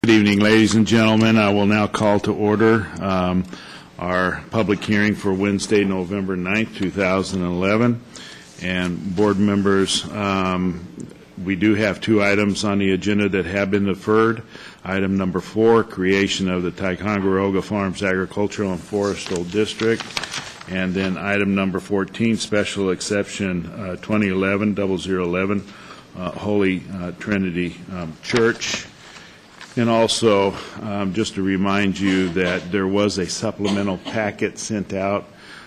Good evening, ladies and gentlemen. I will now call to order our public hearing for Wednesday, November 9th, 2011. And board members, we do have two items on the agenda that have been deferred. Item number 4, creation of the Ticonderoga Farms Agricultural and Forestal District. And then item number 14, special exception 2011-0011, Holy Trinity Church. And also, just to remind you that there was a supplemental packet sent out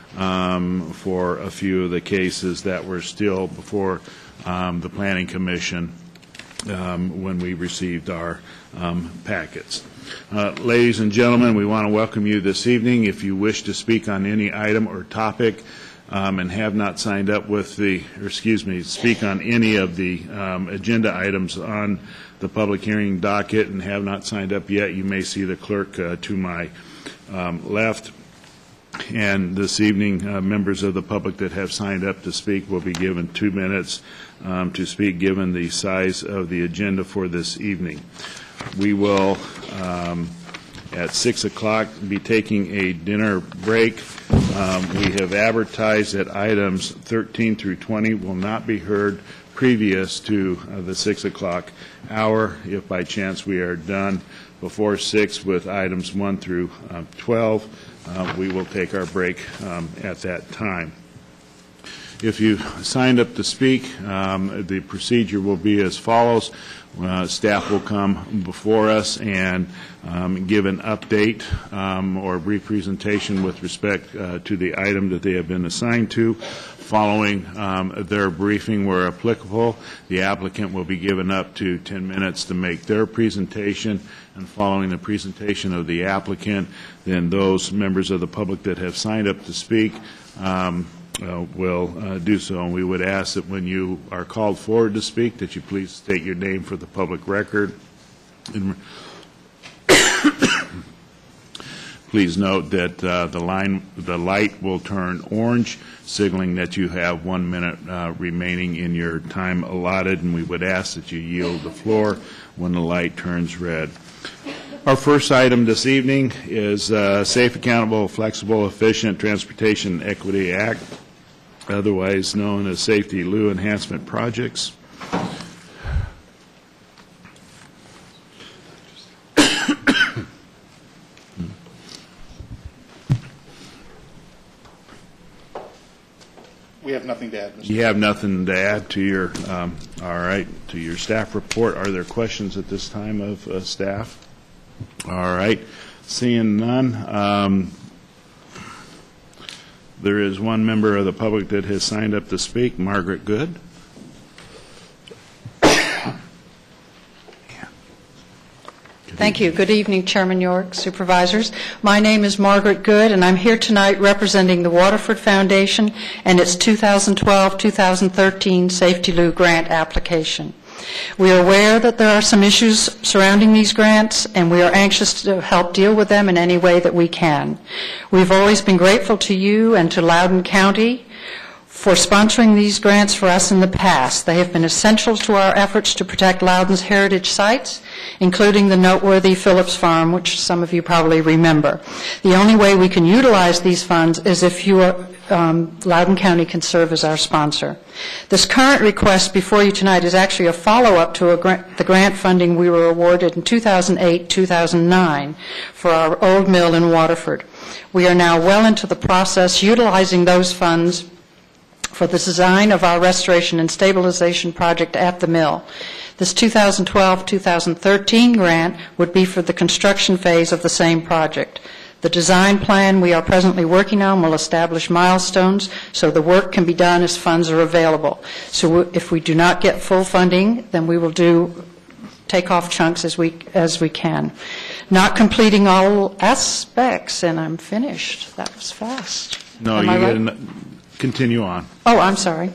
for a few of the cases that were still before the Planning Commission when we received our packets. Ladies and gentlemen, we want to welcome you this evening. If you wish to speak on any item or topic and have not signed up with speak on any of the agenda items on the public hearing docket and have not signed up yet, you may see the clerk to my left. And this evening, members of the public that have signed up to speak will be given 2 minutes to speak, given the size of the agenda for this evening. We will, at 6 o'clock, be taking a dinner break. We have advertised that items 13 through 20 will not be heard previous to the 6 o'clock hour. If by chance we are done before 6 with items 1 through 12, we will take our break at that time. If you signed up to speak, the procedure will be as follows. Staff will come before us and give an update or a brief presentation with respect to the item that they have been assigned to. Following their briefing where applicable, the applicant will be given up to 10 minutes to make their presentation, and following the presentation of the applicant, then those members of the public that have signed up to speak will do so. And we would ask that when you are called forward to speak, that you please state your name for the public record. And please note that the light will turn orange, signaling that you have 1 minute remaining in your time allotted, and we would ask that you yield the floor when the light turns red. Our first item this evening is Safe, Accountable, Flexible, Efficient Transportation Equity Act, otherwise known as Safety Lou Enhancement Projects. We have nothing to add, Mr. You have nothing to add to your, all right, to your staff report. Are there questions at this time of staff? All right. Seeing none, there is one member of the public that has signed up to speak, Margaret Good. Thank you. Good evening, Chairman York, Supervisors. My name is Margaret Good, and I'm here tonight representing the Waterford Foundation and its 2012-2013 Safety Lou grant application. We are aware that there are some issues surrounding these grants, and we are anxious to help deal with them in any way that we can. We've always been grateful to you and to Loudoun County for sponsoring these grants for us in the past. They have been essential to our efforts to protect Loudoun's heritage sites, including the noteworthy Phillips Farm, which some of you probably remember. The only way we can utilize these funds is if Loudoun County can serve as our sponsor. This current request before you tonight is actually a follow-up to the grant funding we were awarded in 2008-2009 for our old mill in Waterford. We are now well into the process utilizing those funds for the design of our restoration and stabilization project at the mill. This 2012-2013 grant would be for the construction phase of the same project. The design plan we are presently working on will establish milestones so the work can be done as funds are available. So if we do not get full funding, then we will take off chunks as we can. Not completing all aspects, and I'm finished. That was fast. No, you right? Continue on. Oh, I'm sorry.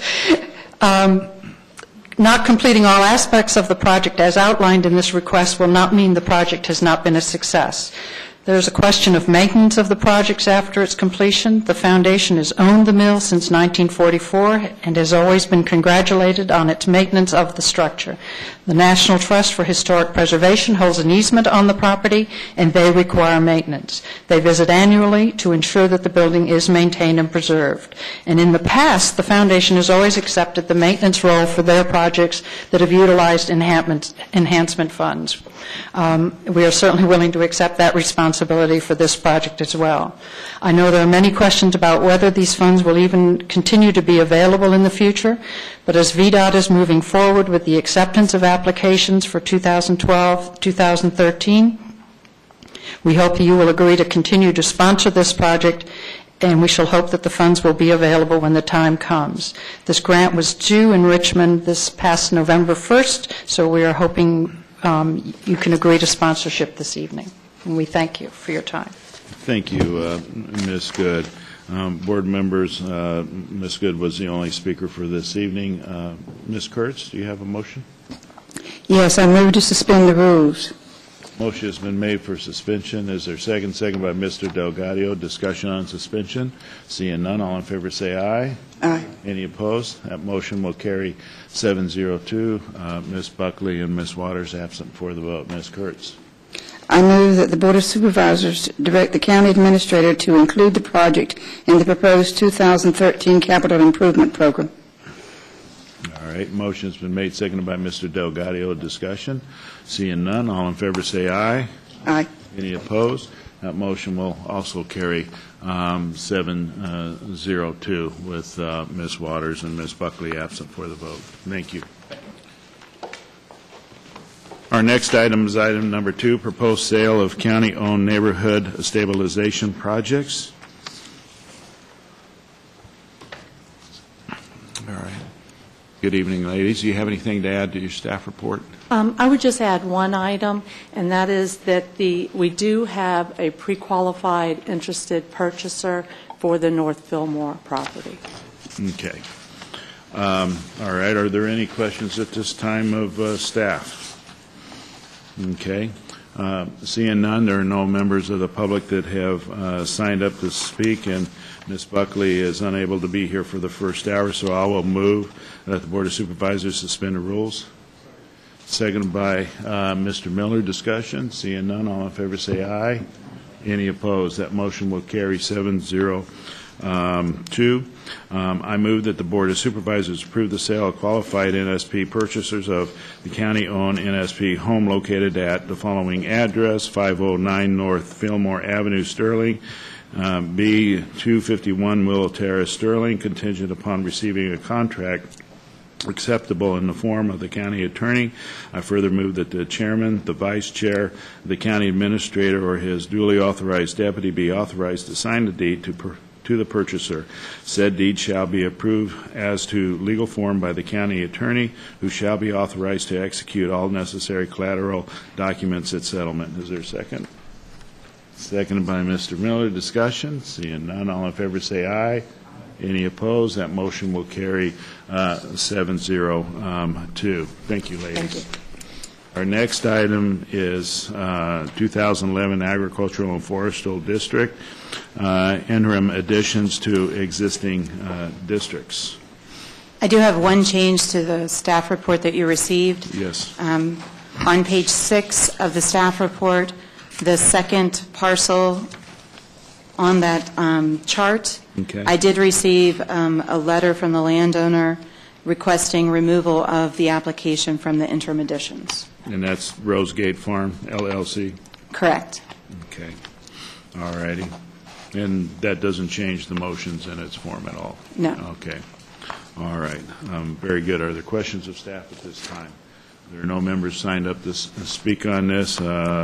Not completing all aspects of the project as outlined in this request will not mean the project has not been a success. There's a question of maintenance of the projects after its completion. The foundation has owned the mill since 1944 and has always been congratulated on its maintenance of the structure. The National Trust for Historic Preservation holds an easement on the property, and they require maintenance. They visit annually to ensure that the building is maintained and preserved. And in the past, the foundation has always accepted the maintenance role for their projects that have utilized enhancement funds. We are certainly willing to accept that responsibility for this project as well. I know there are many questions about whether these funds will even continue to be available in the future, but as VDOT is moving forward with the acceptance of applications for 2012-2013, we hope you will agree to continue to sponsor this project, and we shall hope that the funds will be available when the time comes. This grant was due in Richmond this past November 1st, so we are hoping you can agree to sponsorship this evening. And we thank you for your time. Thank you, Ms. Good. Board members, Ms. Good was the only speaker for this evening. Ms. Kurtz, do you have a motion? Yes, I move to suspend the rules. Motion has been made for suspension. Is there a second? Second by Mr. Delgadio. Discussion on suspension. Seeing none, all in favor say aye. Aye. Any opposed? That motion will carry 702. Ms. Buckley and Ms. Waters absent for the vote. Ms. Kurtz. I move that the Board of Supervisors direct the County Administrator to include the project in the proposed 2013 Capital Improvement Program. All right. Motion has been made, seconded by Mr. Delgadio. Discussion. Seeing none, all in favor say aye. Aye. Any opposed? That motion will also carry 702 with Ms. Waters and Ms. Buckley absent for the vote. Thank you. Our next item is item number 2, proposed sale of county-owned neighborhood stabilization projects. All right. Good evening, ladies. Do you have anything to add to your staff report? I would just add one item, and that is that we do have a pre-qualified interested purchaser for the North Fillmore property. Okay. All right. Are there any questions at this time of staff? Okay. Seeing none, there are no members of the public that have signed up to speak, and Ms. Buckley is unable to be here for the first hour, so I will move that the Board of Supervisors suspend the rules. Seconded by Mr. Miller. Discussion. Seeing none, all in favor say aye. Any opposed? That motion will carry 702. I move that the Board of Supervisors approve the sale of qualified NSP purchasers of the county-owned NSP home located at the following address: 509 North Fillmore Avenue, Sterling, B 251 Willow Terrace, Sterling, contingent upon receiving a contract acceptable in the form of the county attorney. I further move that the chairman, the vice chair, the county administrator, or his duly authorized deputy be authorized to sign the deed to the purchaser. Said deed shall be approved as to legal form by the county attorney, who shall be authorized to execute all necessary collateral documents at settlement. Is there a second? Seconded by Mr. Miller. Discussion. Seeing none, all in favor say aye. Any opposed? That motion will carry 702. Thank you, ladies. Thank you. Our next item is 2011 Agricultural and Forestal District, interim additions to existing districts. I do have one change to the staff report that you received. Yes. On page 6 of the staff report, the second parcel on that chart, Okay. I did receive a letter from the landowner requesting removal of the application from the interim additions. And that's Rosegate Farm, LLC? Correct. Okay. All righty. And that doesn't change the motions in its form at all? No. Okay. All right. Very good. Are there questions of staff at this time? There are no members signed up to speak on this.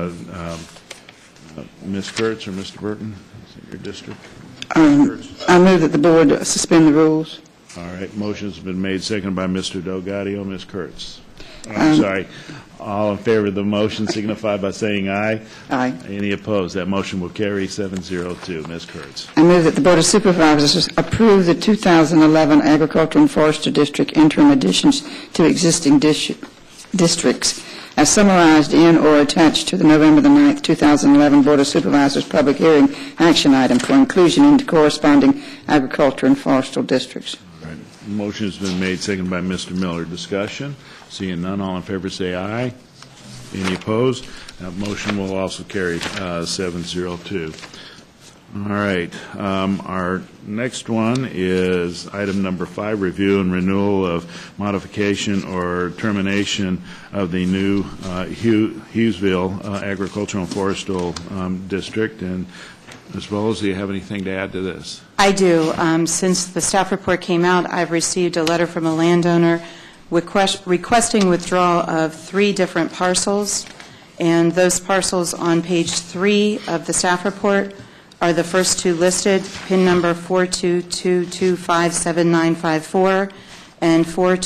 Ms. Kurtz or Mr. Burton, is it your district? I move that the Board suspend the rules. All right. Motion's been made, seconded by Mr. Delgadio. Ms. Kurtz. I'm sorry. All in favor of the motion signify by saying aye. Aye. Any opposed? That motion will carry 702. Ms. Kurtz. I move that the Board of Supervisors approve the 2011 Agricultural and Forestry District interim additions to existing districts. as summarized in or attached to the November the 9th, 2011 Board of Supervisors public hearing action item for inclusion into corresponding agriculture and forestal districts. All right. Motion has been made, seconded by Mr. Miller. Discussion? Seeing none, all in favor say aye. Any opposed? That motion will also carry 702. All right. Our next one is item number 5, review and renewal of modification or termination of the new Hughesville Agricultural and Forestal District. And Ms. Bowles, do you have anything to add to this? I do. Since the staff report came out, I've received a letter from a landowner requesting withdrawal of 3 different parcels, and those parcels on page 3 of the staff report are the first 2 listed, PIN number 422257954 and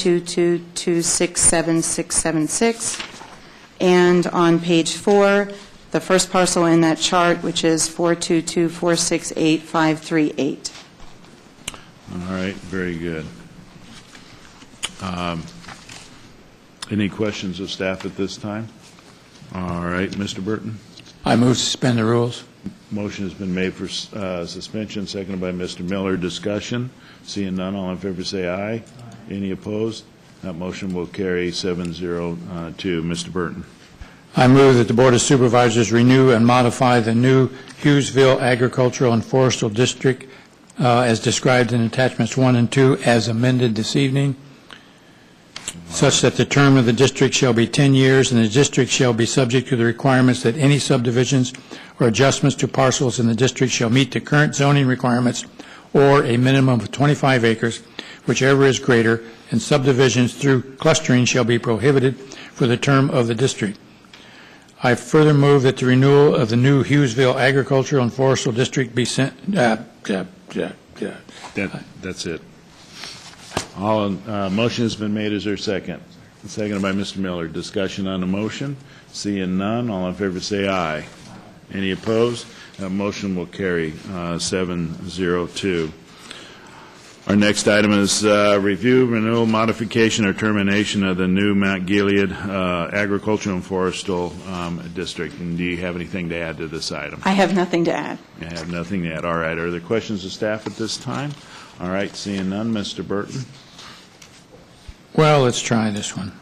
422267676. And on page 4, the first parcel in that chart, which is 422468538. All right. Very good. Any questions of staff at this time? All right. Mr. Burton? I move to suspend the rules. Motion has been made for suspension, seconded by Mr. Miller. Discussion? Seeing none, all in favor say aye. Any opposed? That motion will carry 702. Mr. Burton? I move that the Board of Supervisors renew and modify the new Hughesville Agricultural and Forestal District as described in Attachments 1 and 2 as amended this evening, such that the term of the district shall be 10 years, and the district shall be subject to the requirements that any subdivisions or adjustments to parcels in the district shall meet the current zoning requirements or a minimum of 25 acres, whichever is greater, and subdivisions through clustering shall be prohibited for the term of the district. I further move that the renewal of the new Hughesville Agricultural and Forestal District be sent. That's it. Motion has been made. Is there a second? Seconded by Mr. Miller. Discussion on the motion? Seeing none, all in favor say aye. Any opposed? That motion will carry 702. Our next item is review, renewal, modification, or termination of the new Mount Gilead Agricultural and Forestal District. And do you have anything to add to this item? I have nothing to add. I have nothing to add. All right. Are there questions of staff at this time? All right. Seeing none, Mr. Burton? Well, let's try this one.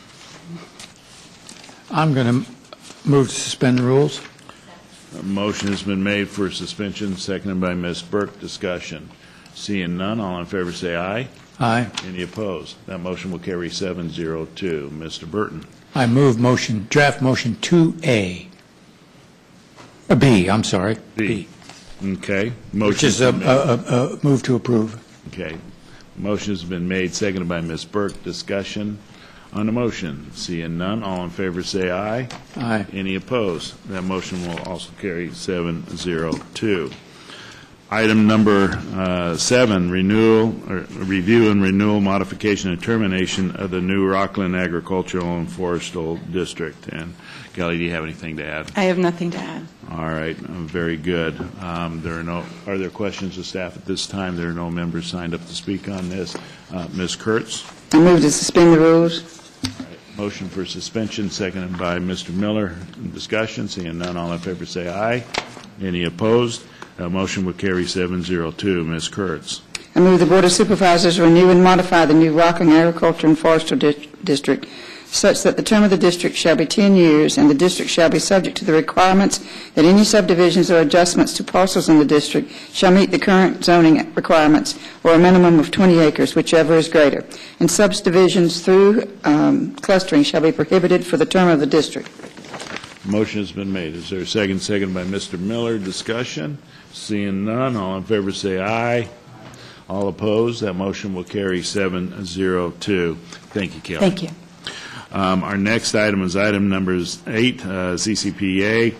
I'm going to move to suspend the rules. A motion has been made for suspension, seconded by Ms. Burke. Discussion. Seeing none, all in favor say aye. Aye. Any opposed? That motion will carry 702. Mr. Burton? I move draft motion 2A. B, I'm sorry. B. Okay. Which is a move to approve. Okay. Motion has been made, seconded by Ms. Burke. Discussion on the motion. Seeing none, all in favor say aye. Aye. Any opposed? That motion will also carry 702. Item number 7, review and renewal, modification, and termination of the new Rockland Agricultural and Forestal District. And Kelly, do you have anything to add? I have nothing to add. All right, very good. Are there questions of staff at this time? There are no members signed up to speak on this. Ms. Kurtz? I move to suspend the rules. All right, motion for suspension, seconded by Mr. Miller. Discussion, seeing none, all in favor say aye. Any opposed? That motion will carry 702. Ms. Kurtz? I move the Board of Supervisors renew and modify the new Rockland Agriculture and Forestal District such that the term of the district shall be 10 years, and the district shall be subject to the requirements that any subdivisions or adjustments to parcels in the district shall meet the current zoning requirements or a minimum of 20 acres, whichever is greater, and subdivisions through clustering shall be prohibited for the term of the district. Motion has been made. Is there a second? Second by Mr. Miller. Discussion? Seeing none, all in favor say aye. All opposed? That motion will carry 702. Thank you, Kelly. Thank you. Our next item is item number 8, ZCPA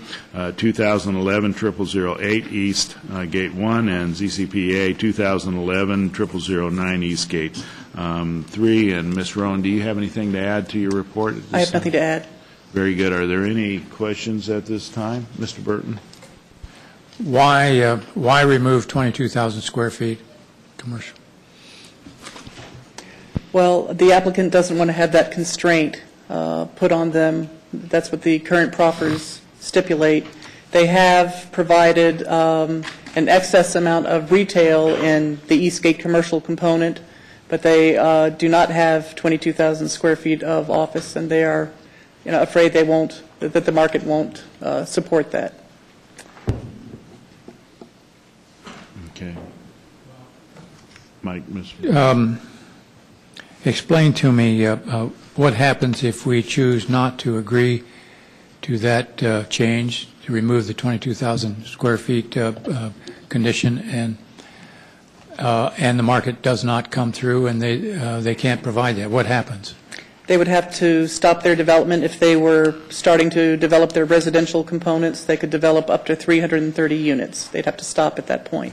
2011-0008 East Gate 1 and ZCPA 2011-0009 East Gate 3. And Ms. Rowan, do you have anything to add to your report? I have nothing to add. Very good. Are there any questions at this time? Mr. Burton? Why remove 22,000 square feet commercial? Well, the applicant doesn't want to have that constraint put on them That's what the current proffers stipulate. They have provided an excess amount of retail in the Eastgate commercial component, but they do not have 22,000 square feet of office, and they are afraid they won't, that the market won't support that. Okay. Mike, Mr. Explain to me what happens if we choose not to agree to that change, to remove the 22,000 square feet condition, and the market does not come through and they can't provide that. What happens? They would have to stop their development. If they were starting to develop their residential components, they could develop up to 330 units. They'd have to stop at that point.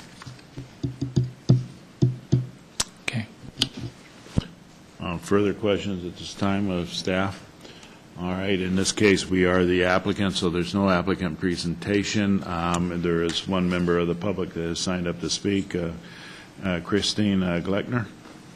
Okay. Further questions at this time of staff? All right. In this case, we are the applicant, so there's no applicant presentation. There is one member of the public that has signed up to speak, Christine Gleckner.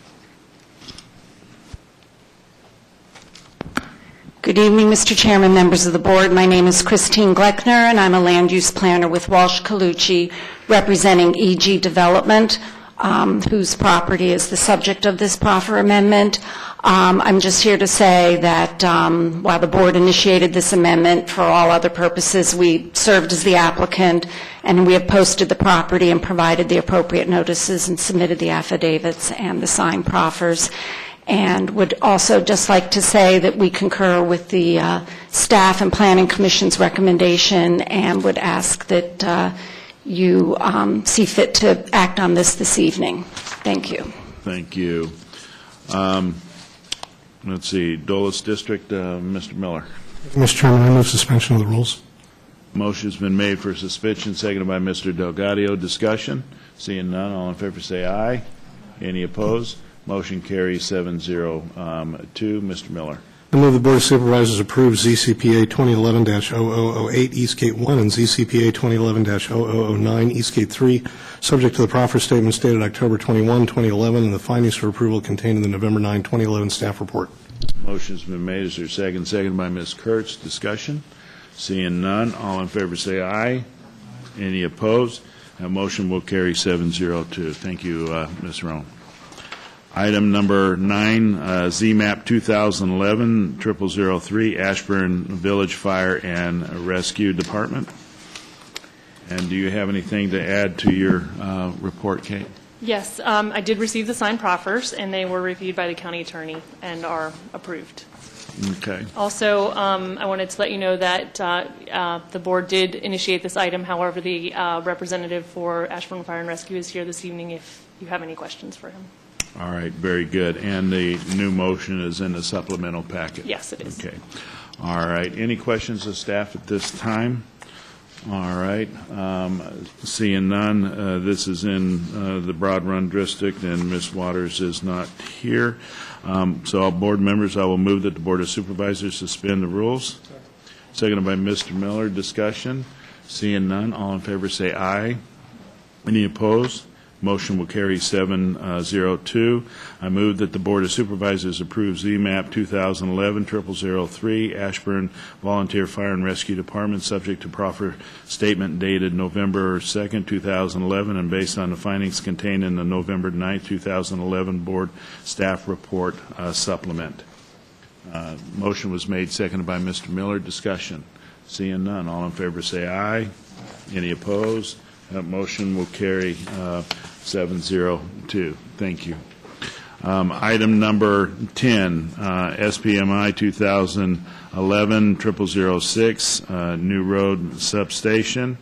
Good evening, Mr. Chairman, members of the board. My name is Christine Gleckner, and I'm a land use planner with Walsh Colucci, representing EG Development, whose property is the subject of this proffer amendment. I'm just here to say that while the board initiated this amendment, for all other purposes, we served as the applicant, and we have posted the property and provided the appropriate notices and submitted the affidavits and the signed proffers. And would also just like to say that we concur with the staff and planning commission's recommendation and would ask that you see fit to act on this evening. Thank you. Thank you. Let's see, Dulles District, Mr. Miller. Mr. Chairman, I move suspension of the rules. Motion's been made for suspension, seconded by Mr. Delgadio. Discussion? Seeing none, all in favor say aye. Any opposed? Motion carries 7-0. Mr. Miller. I move the Board of Supervisors approve ZCPA 2011-0008 Eastgate 1 and ZCPA 2011-0009 Eastgate 3, subject to the proffer statement dated October 21, 2011, and the findings for approval contained in the November 9, 2011 staff report. Motion's been made. Is there a second? Seconded by Ms. Kurtz. Discussion? Seeing none, all in favor say aye. Any opposed? That motion will carry 7-0. Thank you, Ms. Roan. Item number 9, ZMAP 2011-0003, Ashburn Village Fire and Rescue Department. And do you have anything to add to your report, Kate? Yes, I did receive the signed proffers, and they were reviewed by the county attorney and are approved. Okay. Also, I wanted to let you know that the board did initiate this item. However, the representative for Ashburn Fire and Rescue is here this evening if you have any questions for him. All right, very good. And the new motion is in the supplemental packet? Yes, it is. Okay. All right. Any questions of staff at this time? All right. Seeing none, this is in the Broad Run District, and Ms. Waters is not here. So, all board members, I will move that the Board of Supervisors suspend the rules. Seconded by Mr. Miller. Discussion. Seeing none, all in favor say aye. Any opposed? Motion will carry 7-0-2. I move that the Board of Supervisors approve ZMAP 2011-0003 Ashburn Volunteer Fire and Rescue Department, subject to proffer statement dated November 2, 2011, and based on the findings contained in the November 9, 2011 Board Staff Report supplement. Motion was made, seconded by Mr. Miller. Discussion. Seeing none, all in favor say aye. Any opposed? That motion will carry 7-0-2. Thank you. Item number 10, SPMI 2011-0006, New Road Substation.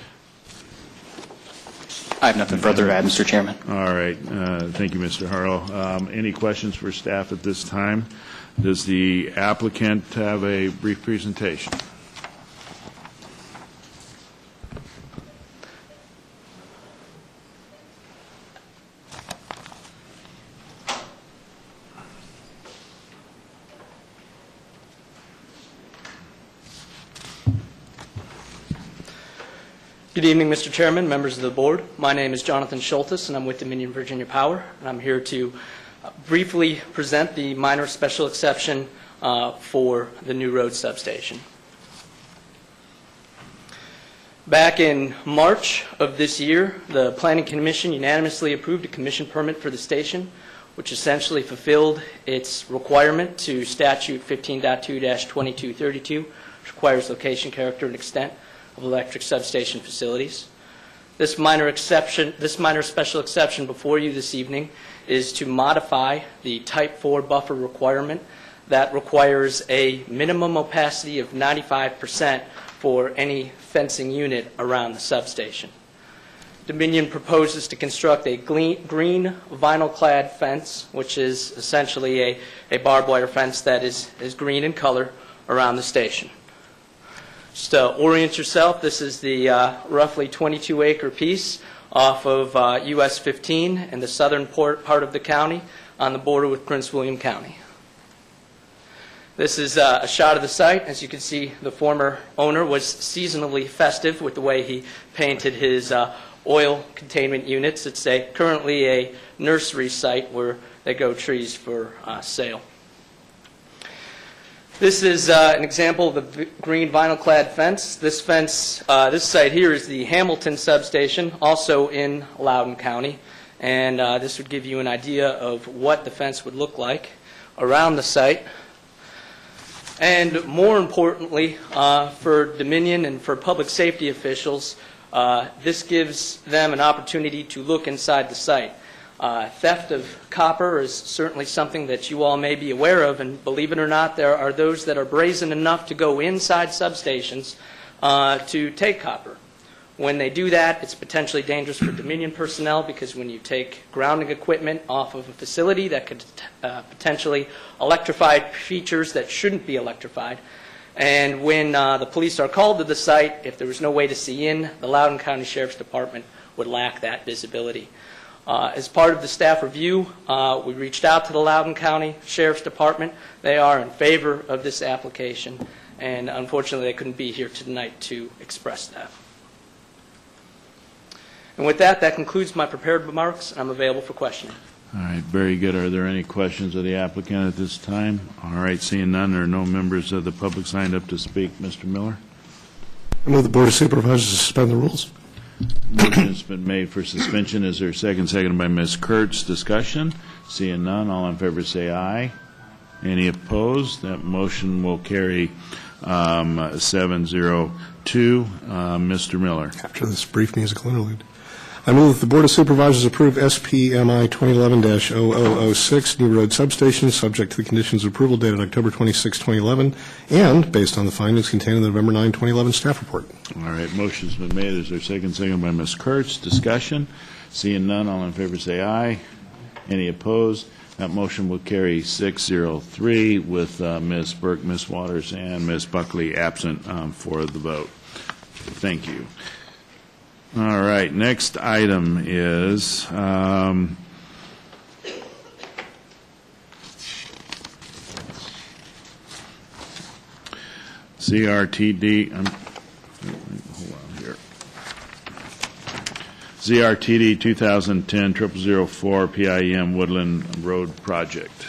I have nothing further to add, Mr. Chairman. All right. Thank you, Mr. Harlow. Any questions for staff at this time? Does the applicant have a brief presentation? Good evening, Mr. Chairman, members of the board. My name is Jonathan Schultes, and I'm with Dominion Virginia Power, and I'm here to briefly present the minor special exception for the new road substation. Back in March of this year, the Planning Commission unanimously approved a commission permit for the station, which essentially fulfilled its requirement to Statute 15.2-2232, which requires location, character, and extent of electric substation facilities. This minor special exception before you this evening is to modify the Type 4 buffer requirement that requires a minimum opacity of 95% for any fencing unit around the substation. Dominion proposes to construct a green vinyl-clad fence, which is essentially a barbed wire fence that is green in color around the station. Just to orient yourself, this is the roughly 22-acre piece off of US 15 in the southern part of the county on the border with Prince William County. This is a shot of the site. As you can see, the former owner was seasonally festive with the way he painted his oil containment units. It's currently a nursery site where they grow trees for sale. This is an example of the green vinyl-clad fence. This site here is the Hamilton substation, also in Loudoun County, and this would give you an idea of what the fence would look like around the site. And more importantly, for Dominion and for public safety officials, this gives them an opportunity to look inside the site. Theft of copper is certainly something that you all may be aware of, and believe it or not, there are those that are brazen enough to go inside substations to take copper. When they do that, it's potentially dangerous for Dominion personnel because when you take grounding equipment off of a facility that could potentially electrify features that shouldn't be electrified, and when the police are called to the site, if there was no way to see in, the Loudoun County Sheriff's Department would lack that visibility. As part of the staff review, we reached out to the Loudoun County Sheriff's Department. They are in favor of this application, and unfortunately they couldn't be here tonight to express that. And with that, that concludes my prepared remarks, and I'm available for questioning. All right, very good. Are there any questions of the applicant at this time? All right, seeing none, there are no members of the public signed up to speak. Mr. Miller? I move the Board of Supervisors suspend the rules. Motion has been made for suspension. Is there a second? Seconded by Ms. Kurtz. Discussion? Seeing none, all in favor say aye. Any opposed? That motion will carry 7-0-2. Mr. Miller? After this brief musical interlude. I move that the Board of Supervisors approve SPMI 2011-0006, new road substation, subject to the conditions of approval dated October 26, 2011, and based on the findings contained in the November 9, 2011 staff report. All right, motion's been made. Is there a second? Seconded by Ms. Kurtz. Discussion? Seeing none, all in favor say aye. Any opposed? That motion will carry 6-0-3 with Ms. Burke, Ms. Waters, and Ms. Buckley absent for the vote. Thank you. All right, next item is ZRTD. Hold on here. ZRTD 2010-0004 PIM Woodland Road Project.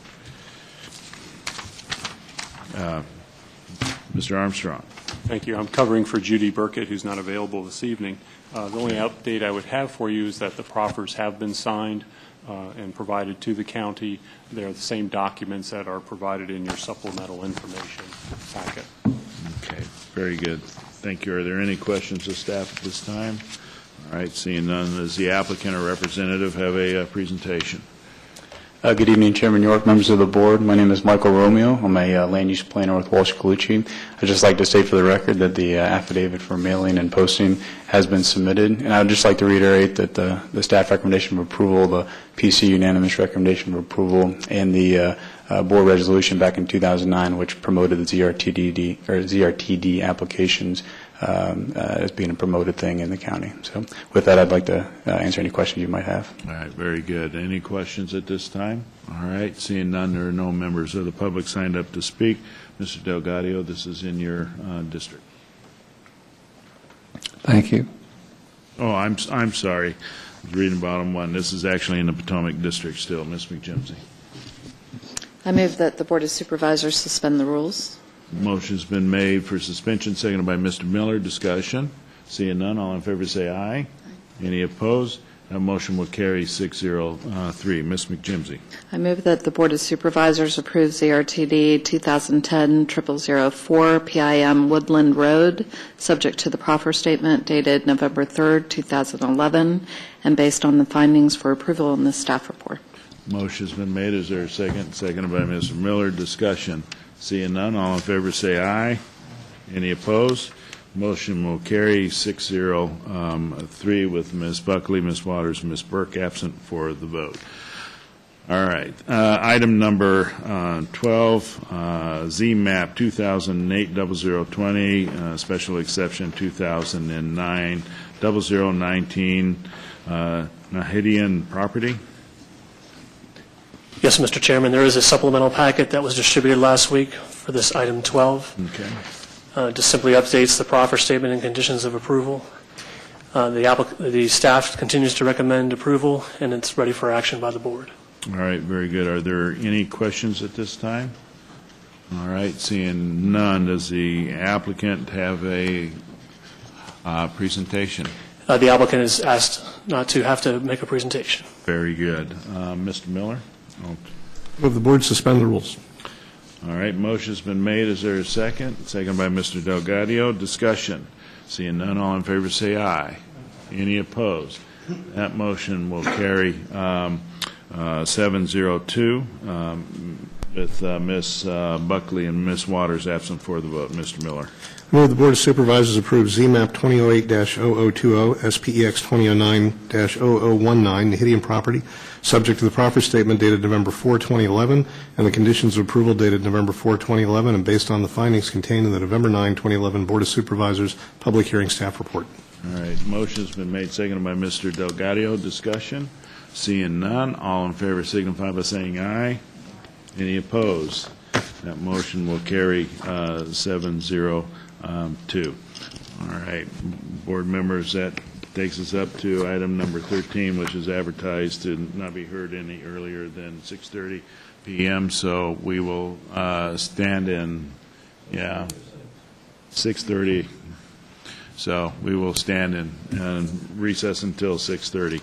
Mr. Armstrong. Thank you. I'm covering for Judy Burkett, who's not available this evening. The only update I would have for you is that the proffers have been signed and provided to the county. They're the same documents that are provided in your supplemental information packet. Okay, very good. Thank you. Are there any questions of staff at this time? All right, seeing none, does the applicant or representative have a presentation? Good evening, Chairman York, members of the board. My name is Michael Romeo. I'm a land use planner with Walsh Colucci. I'd just like to state for the record that the affidavit for mailing and posting has been submitted. And I would just like to reiterate that the staff recommendation of approval, the PC unanimous recommendation of approval, and the board resolution back in 2009, which promoted the ZRTD applications as being a promoted thing in the county. So with that, I'd like to answer any questions you might have. All right, very good. Any questions at this time? All right, seeing none, there are no members of the public signed up to speak. Mr. Delgadio, this is in your district. Thank you. Oh, I'm sorry. I was reading bottom one. This is actually in the Potomac district still. Ms. McJimsey. I move that the Board of Supervisors suspend the rules. Motion's been made for suspension, seconded by Mr. Miller. Discussion. Seeing none, all in favor say aye. Any opposed? That motion will carry 603. Ms. McJimsey. I move that the Board of Supervisors approve ZRTD 2010-0004 PIM Woodland Road, subject to the proffer statement dated November 3rd, 2011, and based on the findings for approval in the staff report. Motion's been made. Is there a second? Seconded by Mr. Miller. Discussion. Seeing none, all in favor say aye. Any opposed? Motion will carry 603 with Ms. Buckley, Ms. Waters, and Ms. Burke absent for the vote. All right. Item number 12, ZMAP 2008-0020, Special Exception 2009-0019, Nahidian property. Yes, Mr. Chairman, there is a supplemental packet that was distributed last week for this item 12. Okay. Just simply updates the proffer statement and conditions of approval. The staff continues to recommend approval, and it's ready for action by the board. All right, very good. Are there any questions at this time? All right, seeing none, does the applicant have a presentation? The applicant is asked not to have to make a presentation. Very good. Mr. Miller? Move the board suspend the rules. All right, motion's been made. Is there a second? Second by Mr. Delgadio. Discussion. Seeing none, all in favor say aye. Any opposed? That motion will carry 702 with Ms. Buckley and Ms. Waters absent for the vote. Mr. Miller. Move the Board of Supervisors approve ZMAP 2008-0020, SPEX 2009-0019, Nahidian property, subject to the proffer statement dated November 4, 2011, and the conditions of approval dated November 4, 2011, and based on the findings contained in the November 9, 2011 Board of Supervisors Public Hearing Staff Report. All right, motion's been made, seconded by Mr. Delgadio. Discussion. Seeing none, all in favor signify by saying aye. Any opposed? That motion will carry 702. All right, board members, that takes us up to item number 13, which is advertised to not be heard any earlier than 6:30 p.m. So we will stand in, 6:30. So we will stand in and recess until 6:30.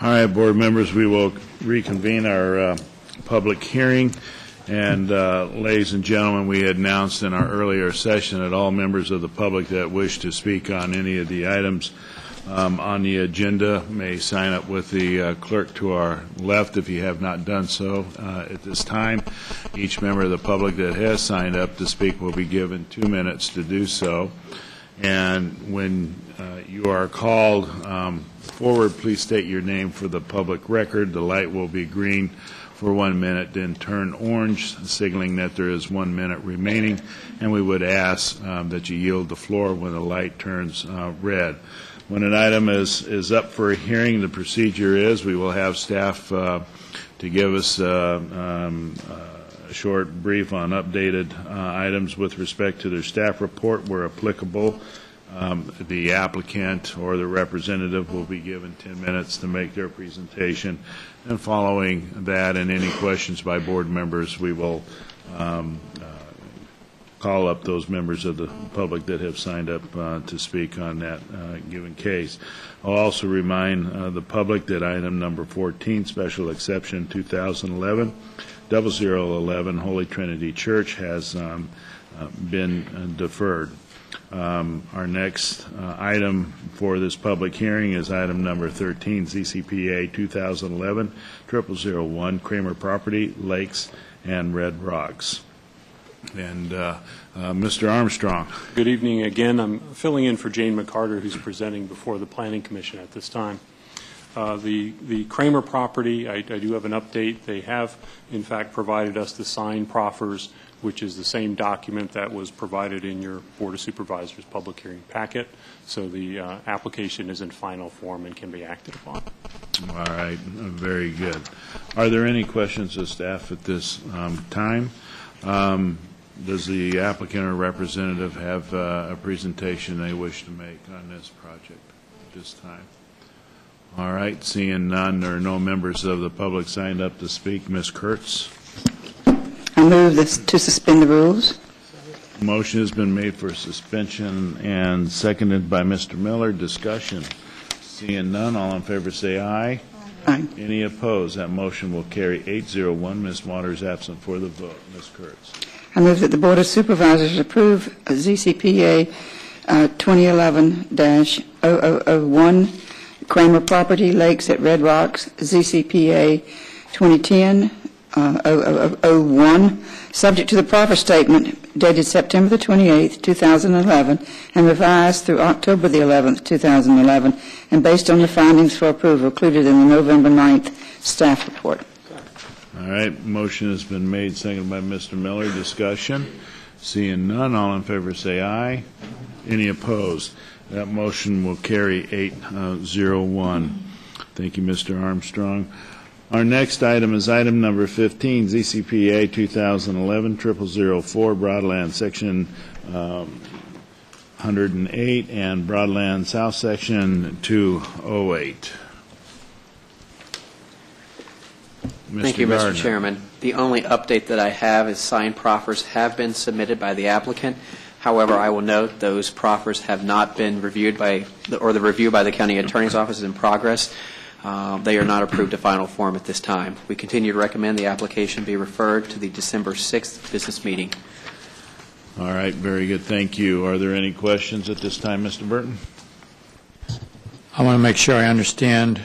All right, board members, we will reconvene our public hearing. And ladies and gentlemen, we had announced in our earlier session that all members of the public that wish to speak on any of the items on the agenda may sign up with the clerk to our left if you have not done so at this time. Each member of the public that has signed up to speak will be given 2 minutes to do so. And when you are called forward, please state your name for the public record. The light will be green for 1 minute, then turn orange, signaling that there is 1 minute remaining. And we would ask that you yield the floor when the light turns red. When an item is up for a hearing, the procedure is we will have staff to give us a short brief on updated items with respect to their staff report where applicable. The applicant or the representative will be given 10 minutes to make their presentation. And following that and any questions by board members, we will call up those members of the public that have signed up to speak on that given case. I'll also remind the public that item number 14, special exception 2011, 0011 Holy Trinity Church has been deferred. Our next item for this public hearing is item number 13, ZCPA 2011-0001, Kramer Property, Lakes, and Red Rocks. And Mr. Armstrong. Good evening again. I'm filling in for Jane McCarter, who's presenting before the Planning Commission at this time. The Kramer property, I do have an update. They have, in fact, provided us the signed proffers, which is the same document that was provided in your Board of Supervisors public hearing packet. So the application is in final form and can be acted upon. All right. Very good. Are there any questions of staff at this time? Does the applicant or representative have a presentation they wish to make on this project at this time? All right. Seeing none, there are no members of the public signed up to speak. Ms. Kurtz. I move this to suspend the rules. Motion has been made for suspension and seconded by Mr. Miller. Discussion. Seeing none, all in favor say aye. Aye. Any opposed? That motion will carry 8-0-1. Ms. Waters absent for the vote. Ms. Kurtz. I move that the Board of Supervisors approve ZCPA 2011-0001, Kramer Property, Lakes at Red Rocks, ZCPA 2010-0001, subject to the proffer statement dated September the 28th, 2011, and revised through October the 11th, 2011, and based on the findings for approval included in the November 9th staff report. All right. Motion has been made, seconded by Mr. Miller. Discussion. Seeing none, all in favor say aye. Any opposed? That motion will carry 8-0-1. Thank you, Mr. Armstrong. Our next item is item number 15, ZCPA 2011-0004, Broadland Section 108 and Broadland South Section 208. Thank you, Mr. Chairman. The only update that I have is signed proffers have been submitted by the applicant. However, I will note those proffers have not been reviewed by, or the review by the County Attorney's Office is in progress. They are not approved to final form at this time. We continue to recommend the application be referred to the December 6th business meeting. All right, very good. Thank you. Are there any questions at this time, Mr. Burton? I want to make sure I understand.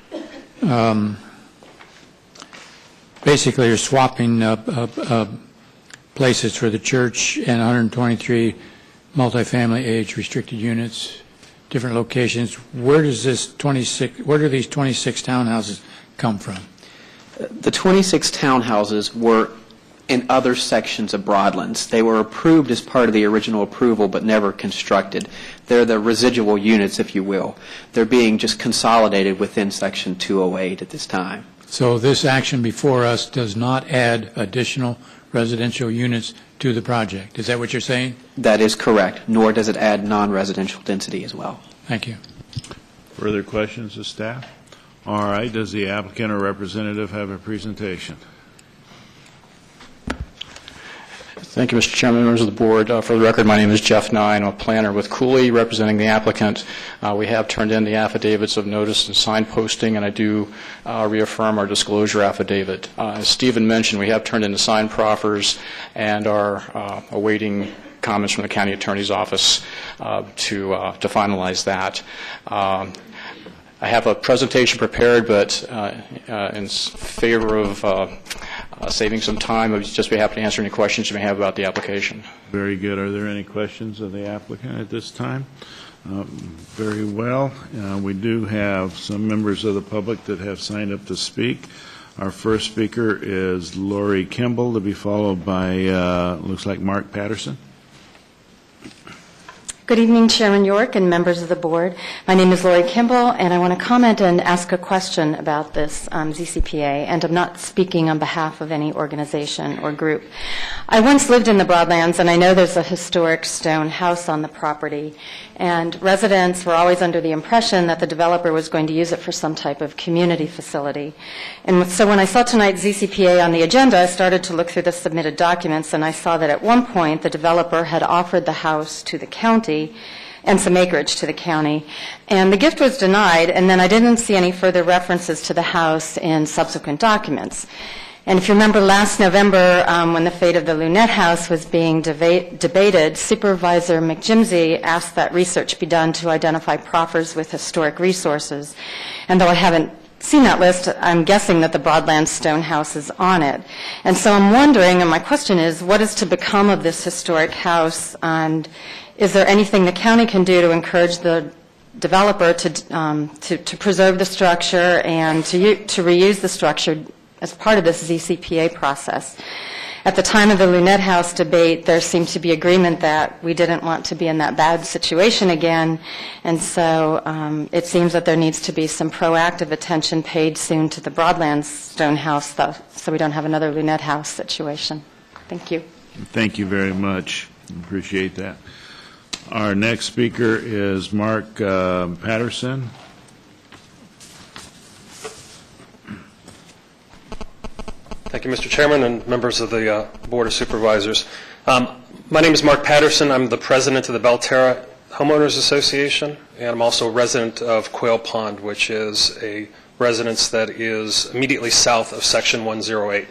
Basically, you're swapping places for the church and 123 multifamily age restricted units, different locations. Where does this 26? Where do these 26 townhouses come from? The 26 townhouses were in other sections of Broadlands. They were approved as part of the original approval, but never constructed. They're the residual units, if you will. They're being just consolidated within Section 208 at this time. So this action before us does not add additional residential units to the project. Is that what you're saying? That is correct, nor does it add non-residential density as well. Thank you. Further questions of staff? All right. Does the applicant or representative have a presentation? Thank you, Mr. Chairman, members of the board. For the record, my name is Jeff Nye. I'm a planner with Cooley representing the applicant. We have turned in the affidavits of notice and signposting, and I do reaffirm our disclosure affidavit. As Stephen mentioned, we have turned in the sign proffers and are awaiting comments from the county attorney's office to finalize that. I have a presentation prepared, but in favor of saving some time, I'd just be happy to answer any questions you may have about the application. Very good. Are there any questions of the applicant at this time? Very well. We do have some members of the public that have signed up to speak. Our first speaker is Lori Kimball, to be followed by, looks like Mark Patterson. Good evening, Chairman York and members of the board. My name is Lori Kimball, and I want to comment and ask a question about this ZCPA, and I'm not speaking on behalf of any organization or group. I once lived in the Broadlands, and I know there's a historic stone house on the property, and residents were always under the impression that the developer was going to use it for some type of community facility. And so when I saw tonight's ZCPA on the agenda, I started to look through the submitted documents, and I saw that at one point the developer had offered the house to the county and some acreage to the county. And the gift was denied, and then I didn't see any further references to the house in subsequent documents. And if you remember last November, when the fate of the Lunette House was being debated, Supervisor McJimsey asked that research be done to identify proffers with historic resources. And though I haven't seen that list, I'm guessing that the Broadlands Stone House is on it. And so I'm wondering, and my question is, what is to become of this historic house, and is there anything the county can do to encourage the developer to preserve the structure and to reuse the structure as part of this ZCPA process? At the time of the Lunette House debate, there seemed to be agreement that we didn't want to be in that bad situation again, and so it seems that there needs to be some proactive attention paid soon to the Broadlands Stone House, so we don't have another Lunette House situation. Thank you. Thank you very much. Appreciate that. Our next speaker is Mark Patterson. Thank you, Mr. Chairman and members of the Board of Supervisors. My name is Mark Patterson. I'm the president of the Belterra Homeowners Association, and I'm also a resident of Quail Pond, which is a residence that is immediately south of Section 108.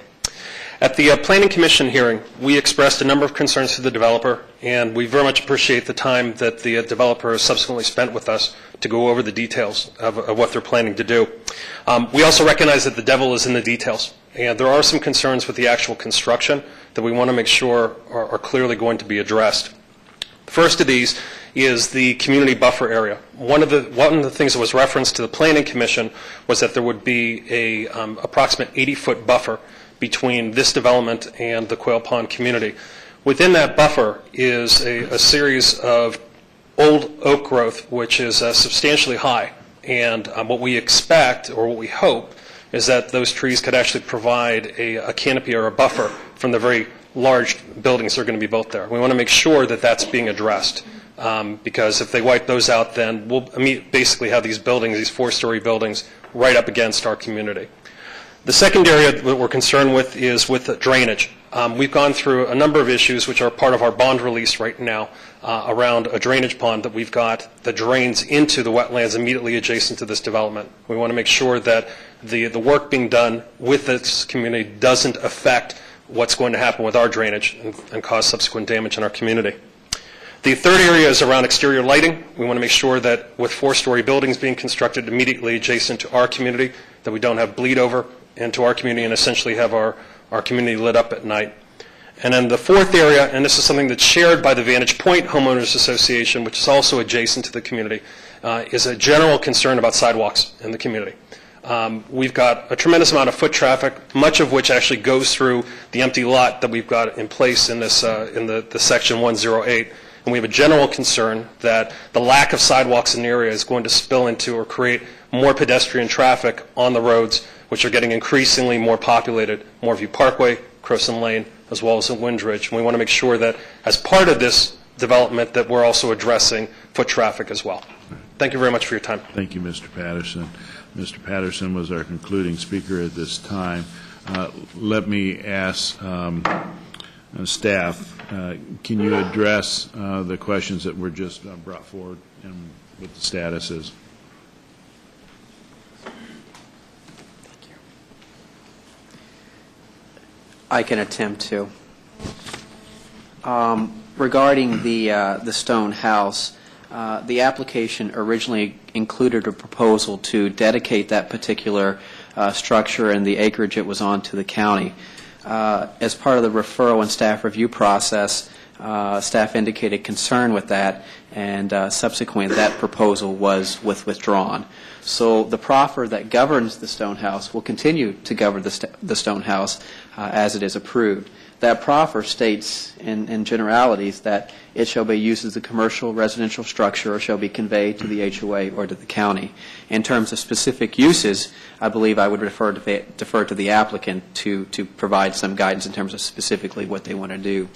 At the Planning Commission hearing, we expressed a number of concerns to the developer, and we very much appreciate the time that the developer has subsequently spent with us to go over the details of what they're planning to do. We also recognize that the devil is in the details, and there are some concerns with the actual construction that we want to make sure are clearly going to be addressed. The first of these is the community buffer area. One of the things that was referenced to the Planning Commission was that there would be a approximate 80-foot buffer between this development and the Quail Pond community. Within that buffer is a series of old oak growth, which is substantially high. And what we expect, or what we hope, is that those trees could actually provide a canopy or a buffer from the very large buildings that are going to be built there. We want to make sure that that's being addressed, because if they wipe those out, then we'll basically have these buildings, these four-story buildings, right up against our community. The second area that we're concerned with is with the drainage. We've gone through a number of issues which are part of our bond release right now around a drainage pond that we've got that drains into the wetlands immediately adjacent to this development. We want to make sure that the work being done with this community doesn't affect what's going to happen with our drainage and cause subsequent damage in our community. The third area is around exterior lighting. We want to make sure that with four-story buildings being constructed immediately adjacent to our community, that we don't have bleed over into our community and essentially have our community lit up at night. And then the fourth area, and this is something that's shared by the Vantage Point Homeowners Association, which is also adjacent to the community, is a general concern about sidewalks in the community. We've got a tremendous amount of foot traffic, much of which actually goes through the empty lot that we've got in place in this in the Section 108. And we have a general concern that the lack of sidewalks in the area is going to spill into or create more pedestrian traffic on the roads, which are getting increasingly more populated, Moorview Parkway, Crowson Lane, as well as in Windridge. And we want to make sure that as part of this development that we're also addressing foot traffic as well. Thank you very much for your time. Thank you, Mr. Patterson. Mr. Patterson was our concluding speaker at this time. Let me ask staff can you address the questions that were just brought forward and what the status is? I can attempt to. Regarding the stone house, the application originally included a proposal to dedicate that particular structure and the acreage it was on to the county. As part of the referral and staff review process, staff indicated concern with that, and subsequently that proposal was withdrawn. So the proffer that governs the stone house will continue to govern the stone house as it is approved. That proffer states in generalities that it shall be used as a commercial residential structure or shall be conveyed to the HOA or to the county. In terms of specific uses, I believe I would defer to the applicant to provide some guidance in terms of specifically what they want to do.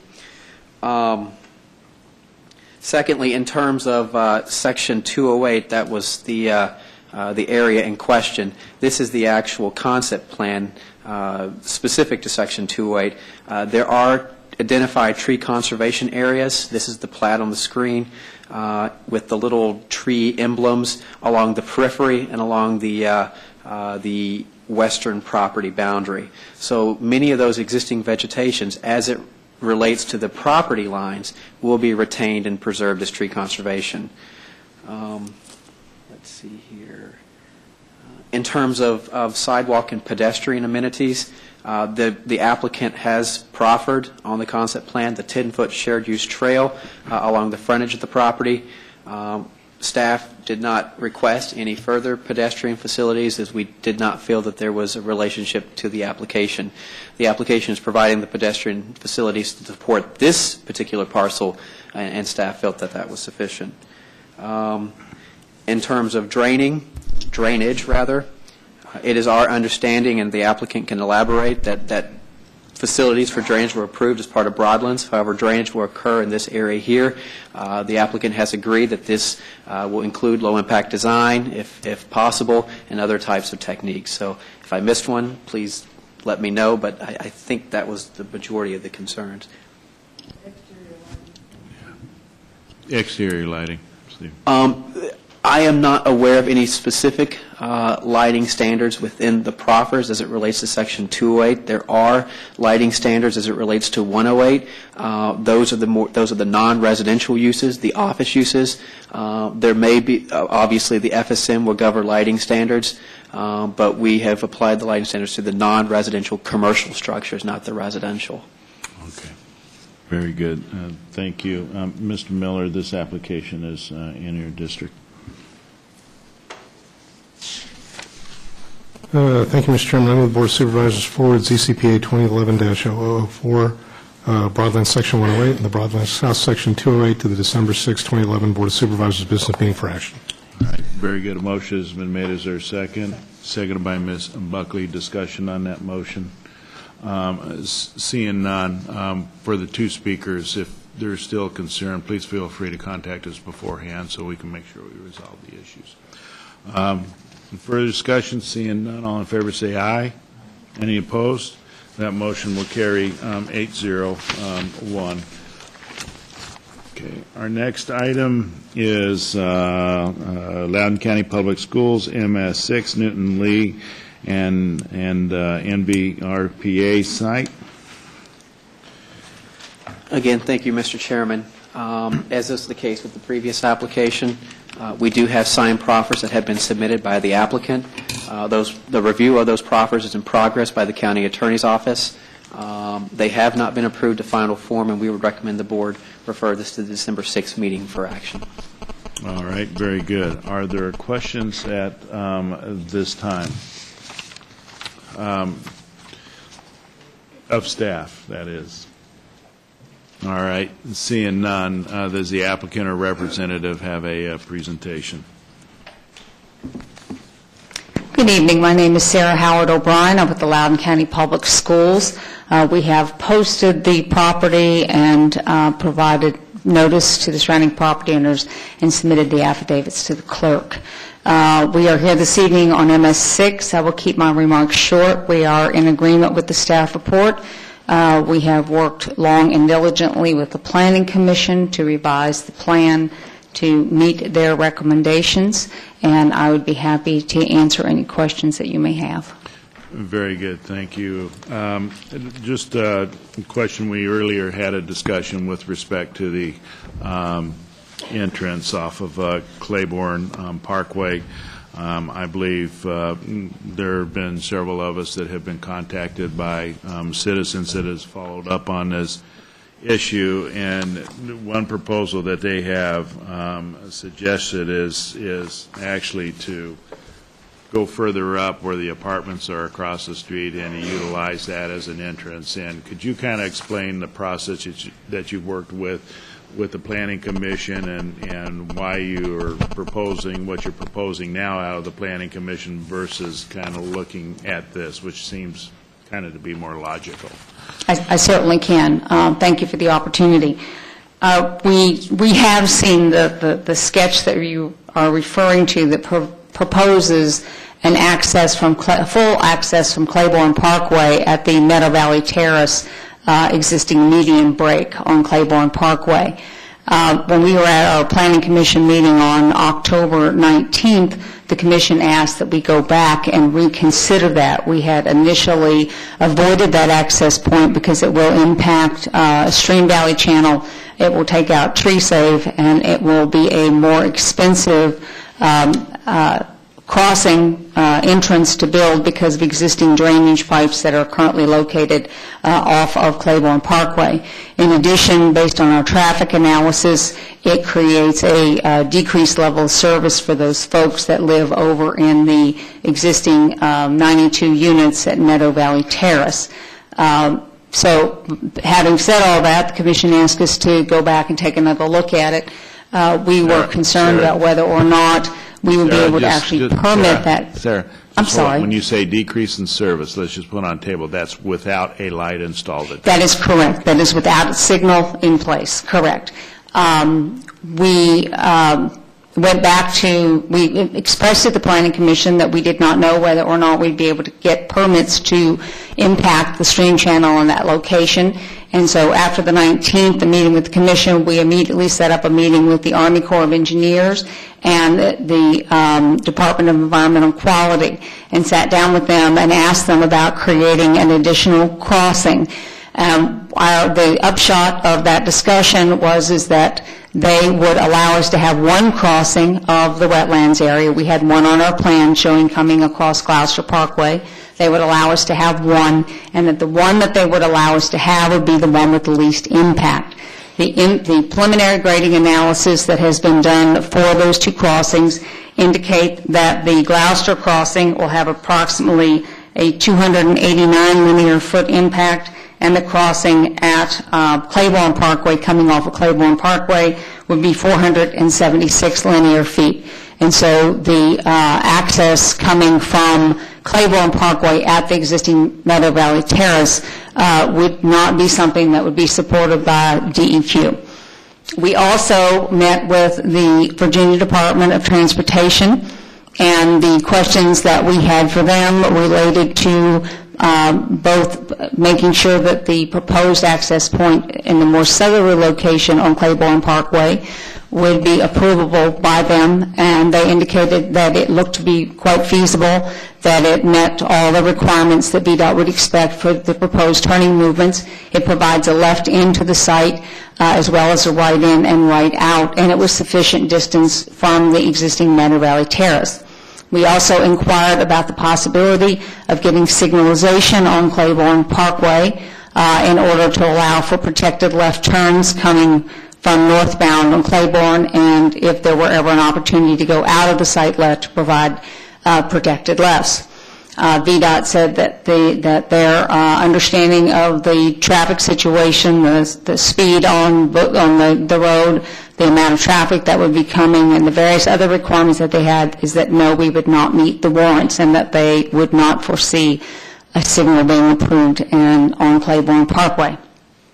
Secondly, in terms of Section 208, that was the area in question. This is the actual concept plan specific to Section 208. There are identified tree conservation areas. This is the plat on the screen with the little tree emblems along the periphery and along the western property boundary. So many of those existing vegetations, as it relates to the property lines, will be retained and preserved as tree conservation. Let's see here. In terms of sidewalk and pedestrian amenities, the applicant has proffered on the concept plan the 10-foot shared use trail along the frontage of the property. Staff did not request any further pedestrian facilities as we did not feel that there was a relationship to the application. The application is providing the pedestrian facilities to support this particular parcel, and staff felt that that was sufficient. In terms of drainage, it is our understanding, and the applicant can elaborate, that facilities for drainage were approved as part of Broadlands. However, drainage will occur in this area here. The applicant has agreed that this will include low-impact design, if possible, and other types of techniques. So if I missed one, please let me know, but I think that was the majority of the concerns. Exterior lighting, Steve. I am not aware of any specific lighting standards within the proffers as it relates to Section 208. There are lighting standards as it relates to 108. Those are the non-residential uses, the office uses. There may be, obviously, the FSM will govern lighting standards, but we have applied the lighting standards to the non-residential commercial structures, not the residential. Okay. Very good. Thank you. Mr. Miller, this application is in your district. Thank you, Mr. Chairman. I move the Board of Supervisors forward ZCPA 2011-0004, Broadlands Section 108, and the Broadlands South Section 208 to the December 6, 2011 Board of Supervisors business meeting for action. All right. Very good. A motion has been made. Is there a second? Seconded by Ms. Buckley. Discussion on that motion. Seeing none, for the two speakers, if there's still concern, please feel free to contact us beforehand so we can make sure we resolve the issues. Further discussion, seeing none, all in favor say aye. Any opposed? That motion will carry 8-0-1. Okay. Our next item is Loudoun County Public Schools, MS6, Newton Lee, and NBRPA site. Again, thank you, Mr. Chairman. As is the case with the previous application, we do have signed proffers that have been submitted by the applicant. The review of those proffers is in progress by the County Attorney's Office. They have not been approved to final form, and we would recommend the Board refer this to the December 6th meeting for action. All right, very good. Are there questions at this time? Of staff, that is. All right. Seeing none, does the applicant or representative have a presentation? Good evening. My name is Sarah Howard O'Brien. I'm with the Loudoun County Public Schools. We have posted the property and provided notice to the surrounding property owners and submitted the affidavits to the clerk. We are here this evening on MS6. I will keep my remarks short. We are in agreement with the staff report. We have worked long and diligently with the Planning Commission to revise the plan to meet their recommendations, and I would be happy to answer any questions that you may have. Very good, thank you. Just a question, we earlier had a discussion with respect to the entrance off of Claiborne Parkway. I believe there have been several of us that have been contacted by citizens that has followed up on this issue, and one proposal that they have suggested is actually to go further up where the apartments are across the street and utilize that as an entrance. And could you kind of explain the process that you've worked with the Planning Commission and why you are proposing what you're proposing now out of the Planning Commission versus kind of looking at this, which seems kind of to be more logical? I certainly can. Thank you for the opportunity. We have seen the sketch that you are referring to that proposes an access from full access from Claiborne Parkway at the Meadow Valley Terrace existing median break on Claiborne Parkway. When we were at our Planning Commission meeting on October 19th, the Commission asked that we go back and reconsider that. We had initially avoided that access point because it will impact Stream Valley Channel, it will take out tree save, and it will be a more expensive crossing entrance to build because of existing drainage pipes that are currently located off of Claiborne Parkway. In addition, based on our traffic analysis, it creates a decreased level of service for those folks that live over in the existing 92 units at Meadow Valley Terrace. So having said all that, the Commission asked us to go back and take another look at it. We were concerned about whether or not we would be able to actually permit that. Sarah, I'm sorry. When you say decrease in service, let's just put on the table, that's without a light installed. That is correct. That is without a signal in place. Correct. We went back to, we expressed to the Planning Commission that we did not know whether or not we'd be able to get permits to impact the stream channel in that location. And so after the 19th, the meeting with the Commission, we immediately set up a meeting with the Army Corps of Engineers and the Department of Environmental Quality and sat down with them and asked them about creating an additional crossing. The upshot of that discussion is that they would allow us to have one crossing of the wetlands area. We had one on our plan showing coming across Gloucester Parkway. They would allow us to have one, and that the one that they would allow us to have would be the one with the least impact. The preliminary grading analysis that has been done for those two crossings indicate that the Gloucester crossing will have approximately a 289 linear foot impact, and the crossing at Claiborne Parkway, coming off of Claiborne Parkway, would be 476 linear feet. And so the access coming from Claiborne Parkway at the existing Meadow Valley Terrace would not be something that would be supported by DEQ. We also met with the Virginia Department of Transportation, and the questions that we had for them related to both making sure that the proposed access point in the more southerly location on Claiborne Parkway would be approvable by them, and they indicated that it looked to be quite feasible, that it met all the requirements that VDOT would expect for the proposed turning movements. It provides a left into the site as well as a right in and right out, and it was sufficient distance from the existing Meadow Valley Terrace. We also inquired about the possibility of getting signalization on Claiborne Parkway in order to allow for protected left turns coming from northbound on Claiborne, and if there were ever an opportunity to go out of the site left, to provide protected lefts. VDOT said that their understanding of the traffic situation, the speed on the road, the amount of traffic that would be coming, and the various other requirements that they had, is that no, we would not meet the warrants, and that they would not foresee a signal being approved on Claiborne Parkway.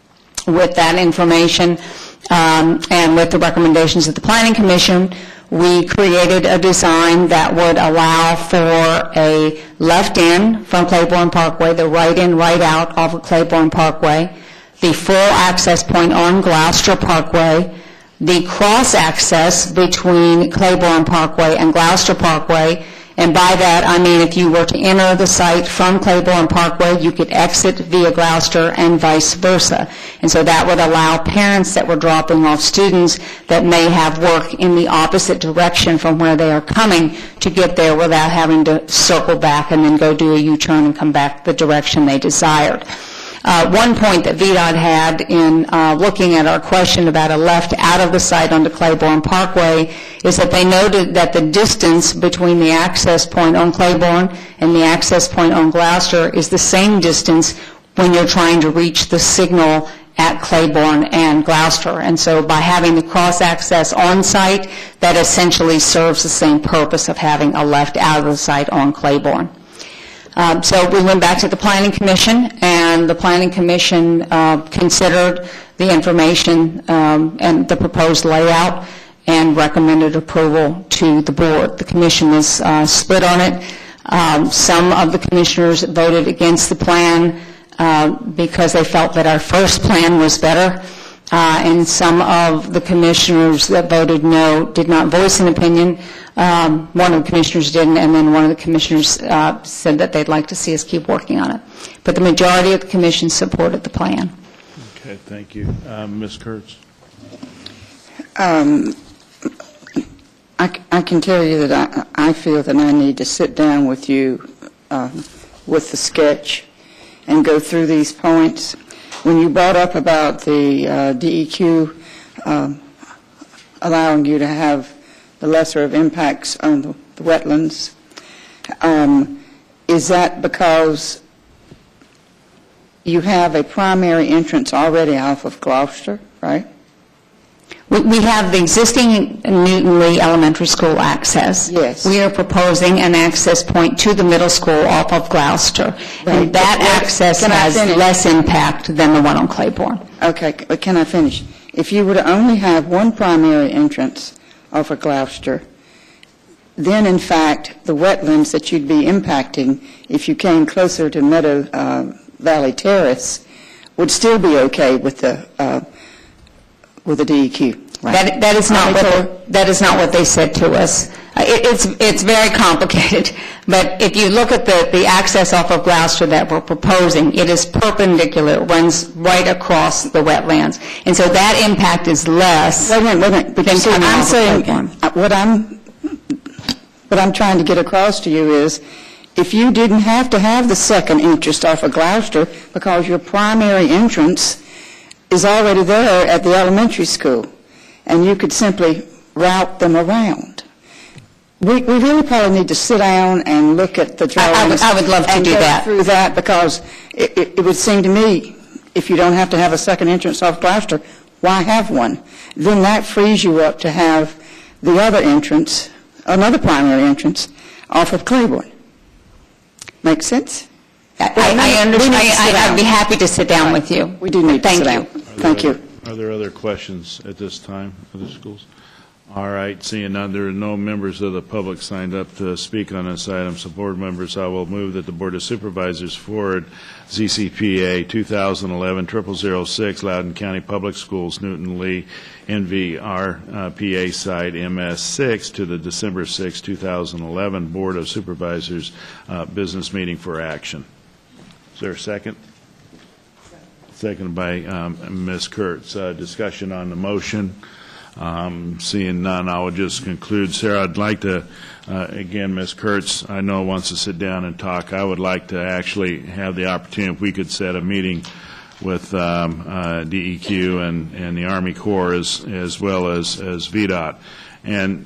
With that information and with the recommendations of the Planning Commission, we created a design that would allow for a left in from Claiborne Parkway, the right in, right out off of Claiborne Parkway, the full access point on Gloucester Parkway, the cross access between Claiborne Parkway and Gloucester Parkway. And by that, I mean if you were to enter the site from Claiborne Parkway, you could exit via Gloucester and vice versa. And so that would allow parents that were dropping off students that may have work in the opposite direction from where they are coming to get there without having to circle back and then go do a U-turn and come back the direction they desired. One point that VDOT had in looking at our question about a left out of the site onto Claiborne Parkway is that they noted that the distance between the access point on Claiborne and the access point on Gloucester is the same distance when you're trying to reach the signal at Claiborne and Gloucester. And so by having the cross-access on site, that essentially serves the same purpose of having a left out of the site on Claiborne. So we went back to the Planning Commission, and the Planning Commission considered the information and the proposed layout and recommended approval to the board. The commission was split on it. Some of the commissioners voted against the plan because they felt that our first plan was better, and some of the commissioners that voted no did not voice an opinion. One of the commissioners didn't, and then one of the commissioners said that they'd like to see us keep working on it. But the majority of the commission supported the plan. Okay, thank you. Ms. Kurtz? I can tell you that I feel that I need to sit down with you with the sketch and go through these points. When you brought up about the DEQ allowing you to have the lesser of impacts on the wetlands, is that because you have a primary entrance already off of Gloucester, right? We have the existing Newton Lee Elementary School access. Yes. We are proposing an access point to the middle school off of Gloucester. Right. And that access has less impact than the one on Claiborne. Okay, but can I finish? If you were to only have one primary entrance off of Gloucester, then in fact the wetlands that you'd be impacting if you came closer to Meadow Valley Terrace would still be okay with the DEQ. Right. That is not what they said to us. It's very complicated, but if you look at the access off of Gloucester that we're proposing, it is perpendicular, runs right across the wetlands, and so that impact is less. Wait a minute. Because I'm saying what I'm trying to get across to you is, if you didn't have to have the second entrance off of Gloucester because your primary entrance is already there at the elementary school, and you could simply route them around. We really probably need to sit down and look at the drawings. I would love to do that. Through that, because it would seem to me, if you don't have to have a second entrance off Gloucester, why have one? Then that frees you up to have the other entrance, another primary entrance, off of Claiborne. Make sense? I understand. I'd be happy to sit down with you. We do need to sit down. Thank you. Are there other questions at this time, other schools? All right, seeing none, there are no members of the public signed up to speak on this item. So, board members, I will move that the Board of Supervisors forward ZCPA 2011-0006, Loudoun County Public Schools, Newton Lee, NVRPA site MS6 to the December 6, 2011 Board of Supervisors business meeting for action. Is there a second? Seconded by Ms. Kurtz. Discussion on the motion. Seeing none, I will just conclude. Sarah, I'd like to, again, Ms. Kurtz, I know wants to sit down and talk. I would like to actually have the opportunity, if we could set a meeting with DEQ and the Army Corps as well as VDOT. And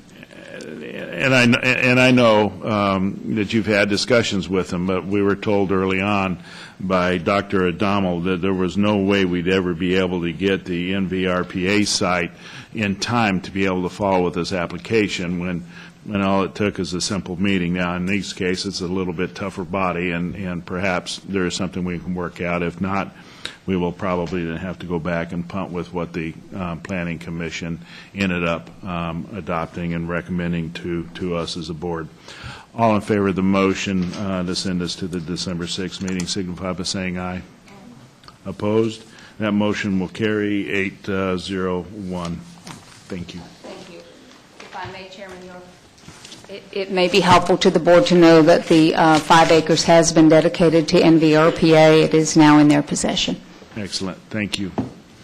I know that you've had discussions with them, but we were told early on by Dr. Adamo that there was no way we'd ever be able to get the NVRPA site in time to be able to follow with this application when all it took is a simple meeting. Now, in these cases, it's a little bit tougher body, and perhaps there is something we can work out. If not, we will probably then have to go back and punt with what the Planning Commission ended up adopting and recommending to us as a board. All in favor of the motion to send us to the December 6th meeting signify by saying aye. Opposed? That motion will carry 8-0-1. Thank you. Thank you. If I may, Chairman York. It may be helpful to the board to know that the 5 acres has been dedicated to NVRPA. It is now in their possession. Excellent. Thank you.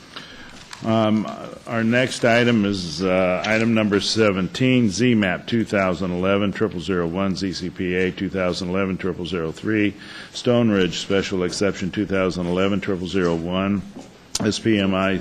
Our next item is item number 17, ZMAP 2011-0001, ZCPA 2011-0003, Stone Ridge Special Exception 2011-0001, SPMI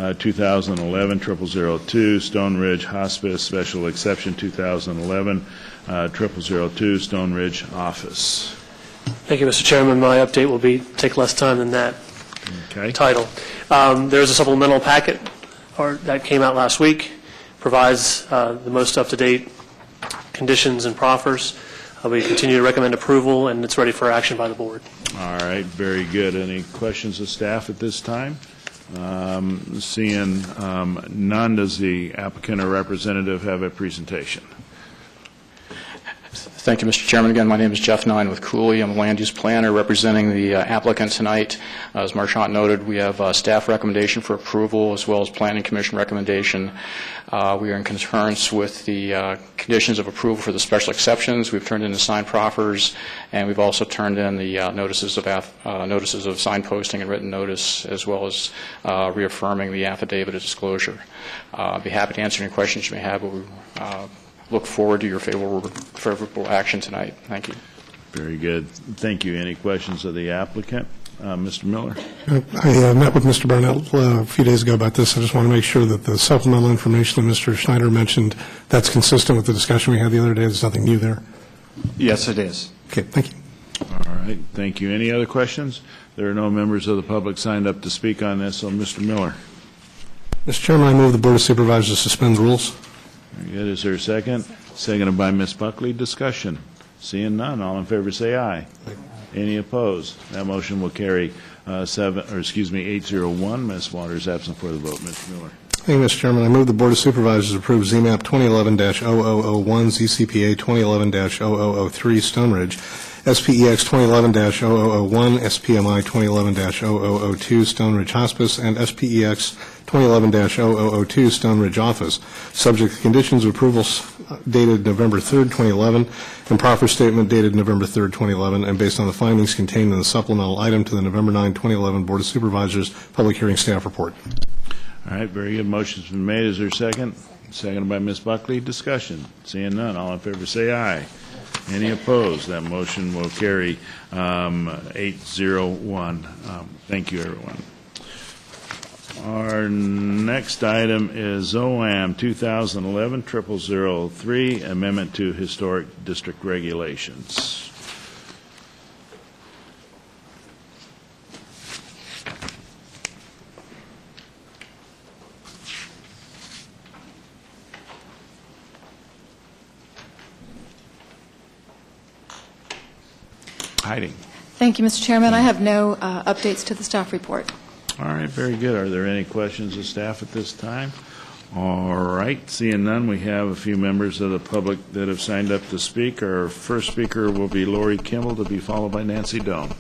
2011-0002, Stone Ridge Hospice Special Exception 2011-0002, Stone Ridge Office. Thank you, Mr. Chairman. My update will take less time than that. Okay. Title. There's a supplemental packet that came out last week, provides the most up-to-date conditions and proffers. We continue to recommend approval, and it's ready for action by the board. All right, very good. Any questions of staff at this time? Seeing none, does the applicant or representative have a presentation? Thank you, Mr. Chairman. Again, my name is Jeff Nine with Cooley. I'm a land use planner representing the applicant tonight. As Marchant noted, we have staff recommendation for approval as well as Planning Commission recommendation. We are in concurrence with the conditions of approval for the special exceptions. We've turned in the signed proffers, and we've also turned in the notices of signposting and written notice, as well as reaffirming the affidavit of disclosure. I'd be happy to answer any questions you may have, but we look forward to your favorable action tonight. Thank you. Very good. Thank you. Any questions of the applicant? Mr. Miller? I met with Mr. Barnett a few days ago about this. I just want to make sure that the supplemental information that Mr. Schneider mentioned, that's consistent with the discussion we had the other day. There's nothing new there. Yes, it is. Okay, thank you. All right, thank you. Any other questions? There are no members of the public signed up to speak on this, so Mr. Miller. Mr. Chairman, I move the Board of Supervisors suspend rules. Very good. Is there a second? Seconded by Ms. Buckley. Discussion. Seeing none, all in favor say aye. Any opposed? That motion will carry 8-0-1. Ms. Waters absent for the vote. Mr. Miller. Thank you, Mr. Chairman. I move the Board of Supervisors approve ZMAP 2011-0001, ZCPA 2011-0003, Stone Ridge, SPEX 2011-0001, SPMI 2011-0002, Stone Ridge Hospice, and SPEX 2011-0002, Stone Ridge Office, subject to conditions of approval dated November 3rd, 2011, and proffer statement dated November 3rd, 2011, and based on the findings contained in the supplemental item to the November 9, 2011 Board of Supervisors Public Hearing Staff Report. All right, very good. Motion's been made. Is there a second? Seconded by Ms. Buckley. Discussion. Seeing none, all in favor say aye. Any opposed? That motion will carry 8-0-1. Thank you, everyone. Our next item is OAM 2011-0003, Amendment to Historic District Regulations. Heidi. Thank you, Mr. Chairman. I have no updates to the staff report. All right, very good. Are there any questions of staff at this time? All right, seeing none, we have a few members of the public that have signed up to speak. Our first speaker will be Lori Kimball, to be followed by Nancy Doan.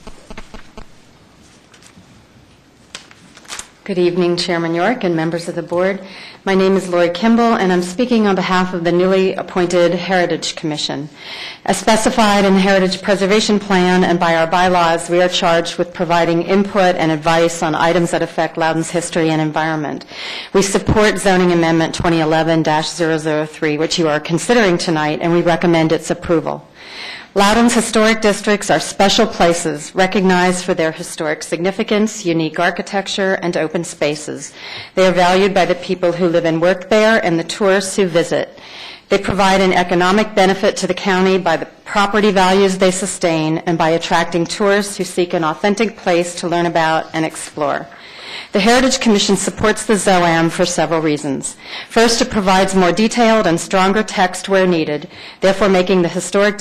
Good evening, Chairman York and members of the board. My name is Lori Kimball, and I'm speaking on behalf of the newly appointed Heritage Commission. As specified in the Heritage Preservation Plan and by our bylaws, we are charged with providing input and advice on items that affect Loudoun's history and environment. We support Zoning Amendment 2011-003, which you are considering tonight, and we recommend its approval. Loudoun's historic districts are special places recognized for their historic significance, unique architecture, and open spaces. They are valued by the people who live and work there and the tourists who visit. They provide an economic benefit to the county by the property values they sustain and by attracting tourists who seek an authentic place to learn about and explore. The Heritage Commission supports the ZOAM for several reasons. First, it provides more detailed and stronger text where needed, therefore making the historic district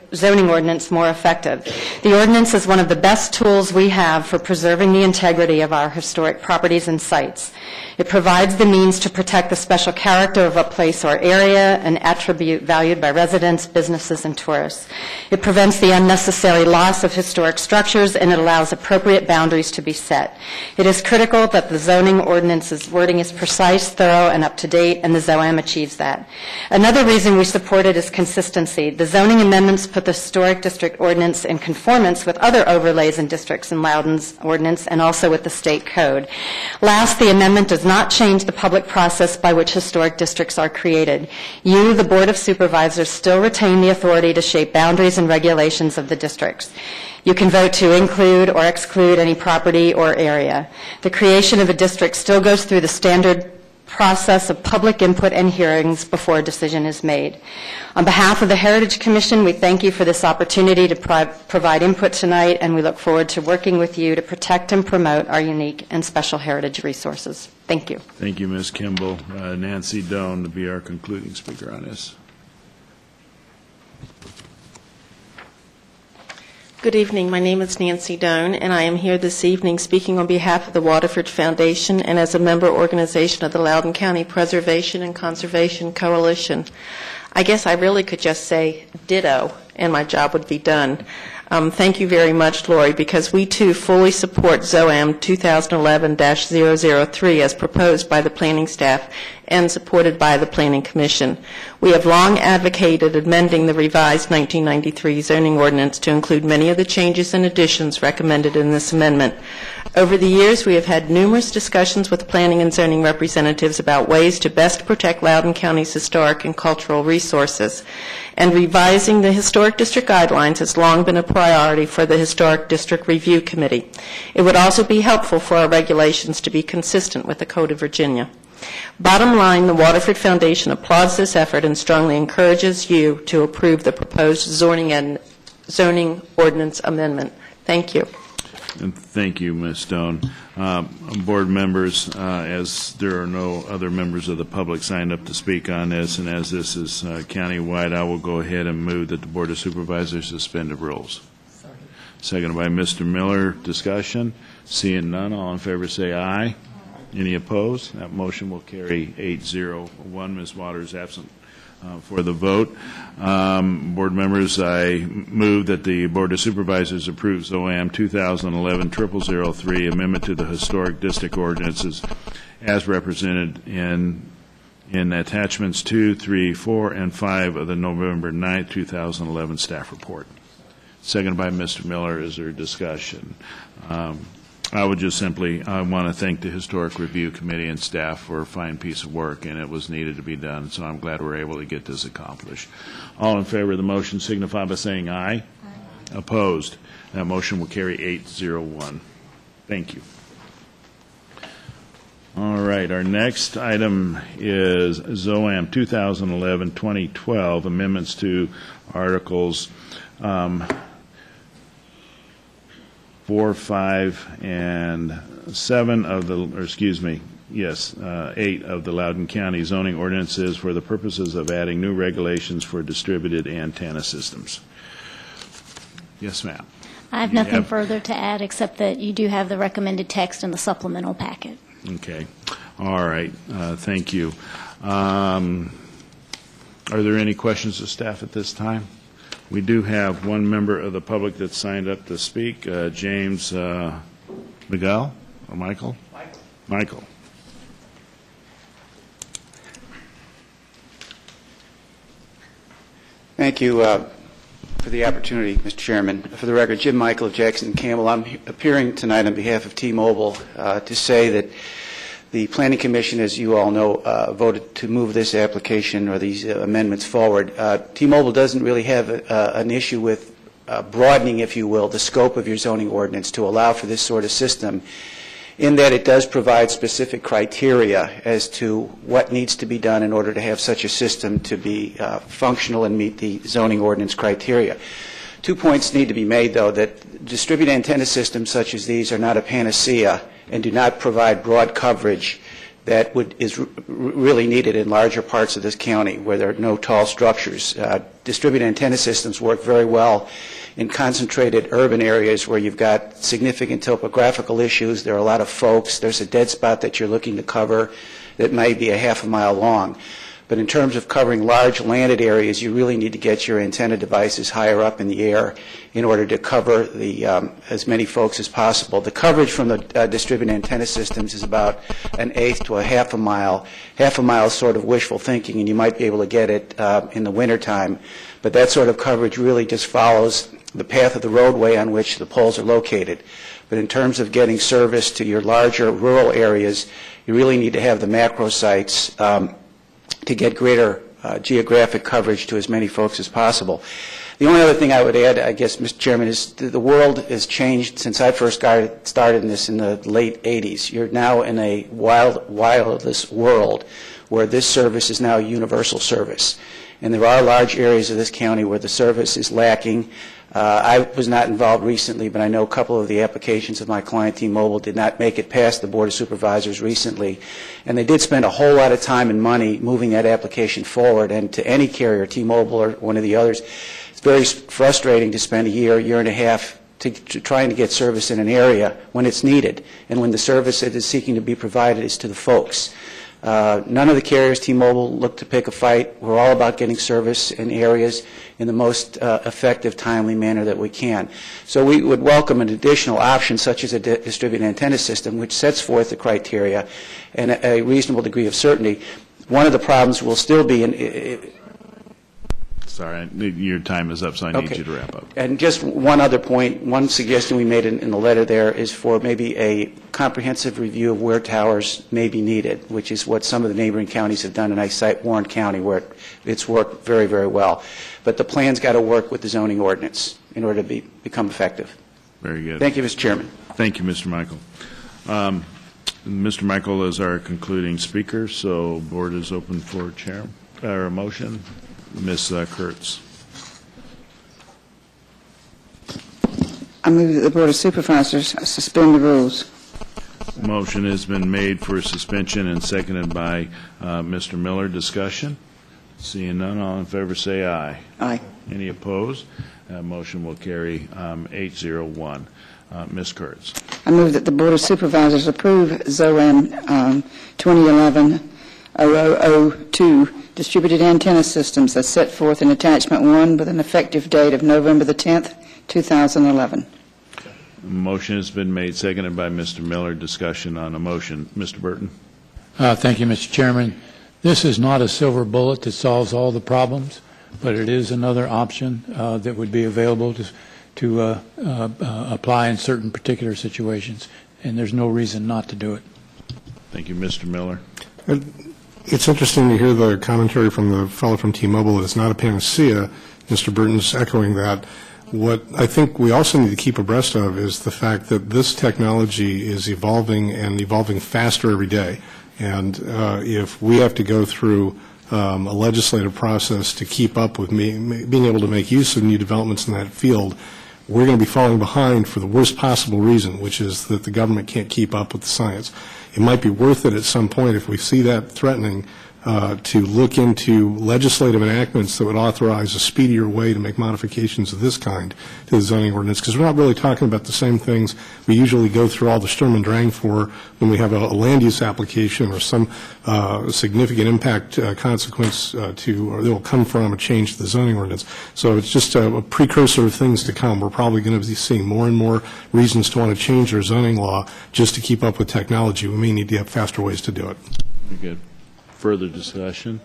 zoning ordinance more effective. The ordinance is one of the best tools we have for preserving the integrity of our historic properties and sites. It provides the means to protect the special character of a place or area, an attribute valued by residents, businesses, and tourists. It prevents the unnecessary loss of historic structures, and it allows appropriate boundaries to be set. It is critical that the zoning ordinance's wording is precise, thorough, and up to date, and the ZOAM achieves that. Another reason we support it is consistency. The zoning amendments put the Historic District Ordinance in conformance with other overlays and districts in Loudoun's ordinance and also with the state code. Last, the amendment does not change the public process by which historic districts are created. You, the Board of Supervisors, still retain the authority to shape boundaries and regulations of the districts. You can vote to include or exclude any property or area. The creation of a district still goes through the standard process of public input and hearings before a decision is made. On behalf of the Heritage Commission, we thank you for this opportunity to provide input tonight, and we look forward to working with you to protect and promote our unique and special heritage resources. Thank you. Thank you, Ms. Kimball. Nancy Doan to be our concluding speaker on this. Good evening. My name is Nancy Doan, and I am here this evening speaking on behalf of the Waterford Foundation and as a member organization of the Loudoun County Preservation and Conservation Coalition. I guess I really could just say ditto, and my job would be done. Thank you very much, Lori, because we too fully support ZOAM 2011-003 as proposed by the planning staff and supported by the Planning Commission. We have long advocated amending the revised 1993 zoning ordinance to include many of the changes and additions recommended in this amendment. Over the years, we have had numerous discussions with planning and zoning representatives about ways to best protect Loudoun County's historic and cultural resources. And revising the Historic District Guidelines has long been a priority for the Historic District Review Committee. It would also be helpful for our regulations to be consistent with the Code of Virginia. Bottom line, the Waterford Foundation applauds this effort and strongly encourages you to approve the proposed zoning ordinance amendment. Thank you. And thank you, Ms. Stone. Board members, as there are no other members of the public signed up to speak on this, and as this is countywide, I will go ahead and move that the Board of Supervisors suspend the rules. Seconded by Mr. Miller. Discussion. Seeing none, all in favor say aye. Any opposed? That motion will carry 8-0-1. Ms. Waters absent for the vote. Board members, I move that the Board of Supervisors approves ZOAM 2011-0003, amendment to the Historic District Ordinances as represented in attachments 2, 3, 4, and 5 of the November 9, 2011 staff report. Seconded by Mr. Miller. Is there discussion? I would just simply, I want to thank the Historic Review Committee and staff for a fine piece of work, and it was needed to be done, so I'm glad we're able to get this accomplished. All in favor of the motion signify by saying aye. Aye. Opposed? That motion will carry 8-0-1. Thank you. All right, our next item is ZOAM 2011-2012, amendments to Articles 4, 5, and 7 of the, 8 of the Loudoun County zoning ordinances for the purposes of adding new regulations for distributed antenna systems. Yes, ma'am. I have nothing further to add except that you do have the recommended text in the supplemental packet. Okay. All right. Thank you. Are there any questions of staff at this time? We do have one member of the public that signed up to speak, James Miguel or Michael? Michael. Thank you for the opportunity, Mr. Chairman. For the record, Jim Michael of Jackson Campbell. I'm appearing tonight on behalf of T-Mobile to say that the Planning Commission, as you all know, voted to move this application or these amendments forward. T-Mobile doesn't really have an issue with broadening, if you will, the scope of your zoning ordinance to allow for this sort of system, in that it does provide specific criteria as to what needs to be done in order to have such a system to be functional and meet the zoning ordinance criteria. 2 points need to be made, though, that distributed antenna systems such as these are not a panacea and do not provide broad coverage that is really needed in larger parts of this county where there are no tall structures. Distributed antenna systems work very well in concentrated urban areas where you've got significant topographical issues. There are a lot of folks. There's a dead spot that you're looking to cover that may be a half a mile long. But in terms of covering large landed areas, you really need to get your antenna devices higher up in the air in order to cover as many folks as possible. The coverage from the distributed antenna systems is about an eighth to a half a mile. Half a mile is sort of wishful thinking, and you might be able to get it in the wintertime. But that sort of coverage really just follows the path of the roadway on which the poles are located. But in terms of getting service to your larger rural areas, you really need to have the macro sites to get greater geographic coverage to as many folks as possible. The only other thing I would add, I guess, Mr. Chairman, is the world has changed since I first started in this in the late 80s. You're now in a wireless world where this service is now a universal service. And there are large areas of this county where the service is lacking. I was not involved recently, but I know a couple of the applications of my client, T-Mobile, did not make it past the Board of Supervisors recently. And they did spend a whole lot of time and money moving that application forward. And to any carrier, T-Mobile or one of the others, it's very frustrating to spend a year and a half to trying to get service in an area when it's needed and when the service that is seeking to be provided is to the folks. None of the carriers, T-Mobile, look to pick a fight. We're all about getting service in areas in the most effective, timely manner that we can. So we would welcome an additional option, such as a distributed antenna system, which sets forth the criteria and a reasonable degree of certainty. One of the problems will still be Sorry, your time is up, so I need you to wrap up. And just one other point, one suggestion we made in the letter there is for maybe a comprehensive review of where towers may be needed, which is what some of the neighboring counties have done, and I cite Warren County where it's worked very, very well. But the plan's got to work with the zoning ordinance in order to become effective. Very good. Thank you, Mr. Chairman. Thank you, Mr. Michael. Mr. Michael is our concluding speaker, so board is open for a motion. Ms. Kurtz. I move that the Board of Supervisors suspend the rules. Motion has been made for suspension and seconded by Mr. Miller. Discussion? Seeing none, all in favor say aye. Aye. Any opposed? Motion will carry 8-0-1. Ms. Kurtz. I move that the Board of Supervisors approve ZOAN 2011-0002 distributed antenna systems as set forth in Attachment 1 with an effective date of November the 10th, 2011. Motion has been made, seconded by Mr. Miller. Discussion on a motion. Mr. Burton. Thank you, Mr. Chairman. This is not a silver bullet that solves all the problems, but it is another option that would be available to apply in certain particular situations, and there's no reason not to do it. Thank you, Mr. Miller. It's interesting to hear the commentary from the fellow from T-Mobile that it's not a panacea. Mr. Burton's echoing that. What I think we also need to keep abreast of is the fact that this technology is evolving and evolving faster every day. And if we have to go through a legislative process to keep up with being able to make use of new developments in that field, we're going to be falling behind for the worst possible reason, which is that the government can't keep up with the science. It might be worth it at some point, if we see that threatening, to look into legislative enactments that would authorize a speedier way to make modifications of this kind to the zoning ordinance, because we're not really talking about the same things we usually go through all the Sturm und Drang for when we have a land use application or some significant impact consequence or that will come from a change to the zoning ordinance. So it's just a precursor of things to come. We're probably going to be seeing more and more reasons to want to change our zoning law just to keep up with technology. We may need to have faster ways to do it. Very good. Further discussion?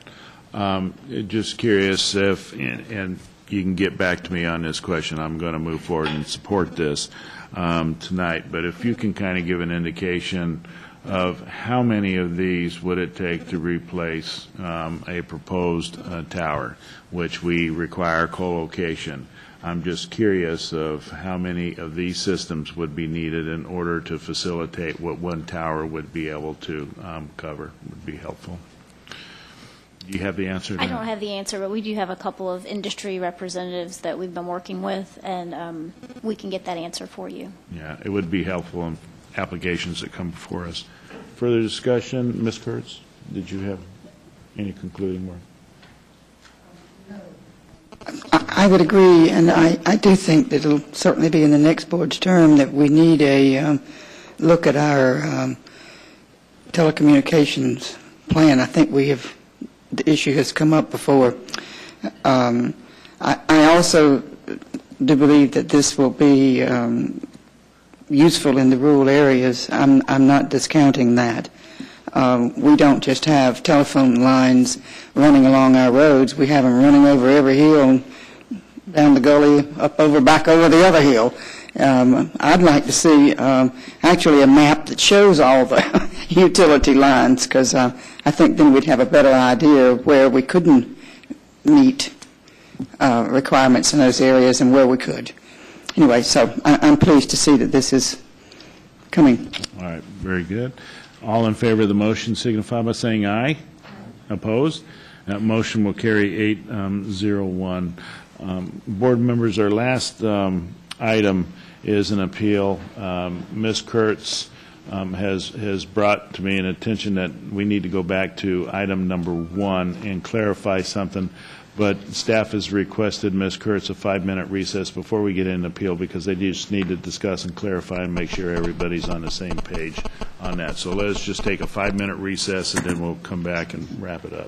Just curious if, and you can get back to me on this question, I'm going to move forward and support this tonight, but if you can kind of give an indication of how many of these would it take to replace a proposed tower, which we require co-location. I'm just curious of how many of these systems would be needed in order to facilitate what one tower would be able to cover. Would be helpful. Do you have the answer? I don't have the answer, but we do have a couple of industry representatives that we've been working with, and we can get that answer for you. Yeah, it would be helpful in applications that come before us. further discussion? Ms. Kurtz, did you have any concluding word? I would agree, and I do think that it'll certainly be in the next board's term that we need a look at our telecommunications plan. I think the issue has come up before. I also do believe that this will be useful in the rural areas. I'm not discounting that. We don't just have telephone lines running along our roads. We have them running over every hill, down the gully, back over the other hill. I'd like to see actually a map that shows all the utility lines, because I think then we'd have a better idea of where we couldn't meet requirements in those areas and where we could. Anyway, so I'm pleased to see that this is coming. All right, very good. All in favor of the motion signify by saying aye. Opposed? That motion will carry 8-0-1. Board members, our last item is an appeal. Ms. Kurtz has brought to me an attention that we need to go back to item number 1 and clarify something. But staff has requested, Ms. Kurtz, a 5-minute recess before we get in the appeal, because they just need to discuss and clarify and make sure everybody's on the same page on that. So let's just take a 5-minute recess, and then we'll come back and wrap it up.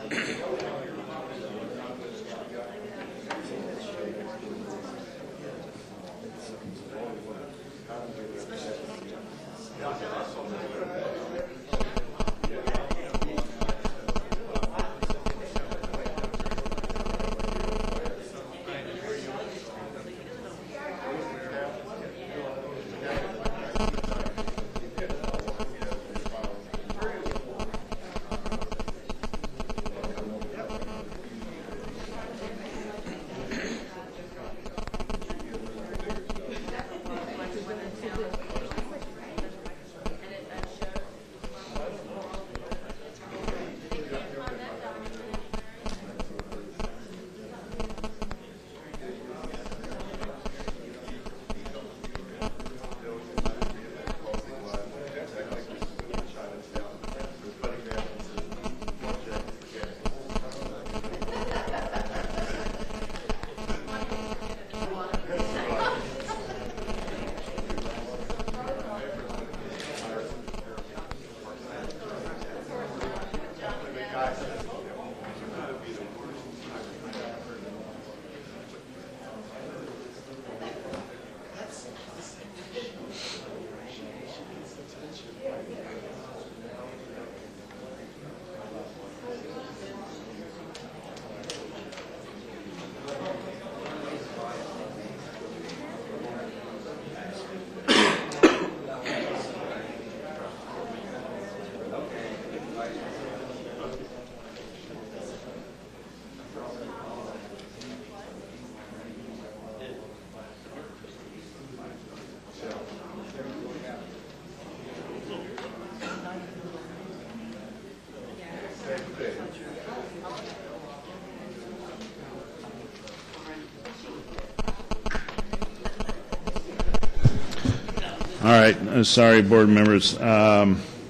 All right. Sorry, board members. We're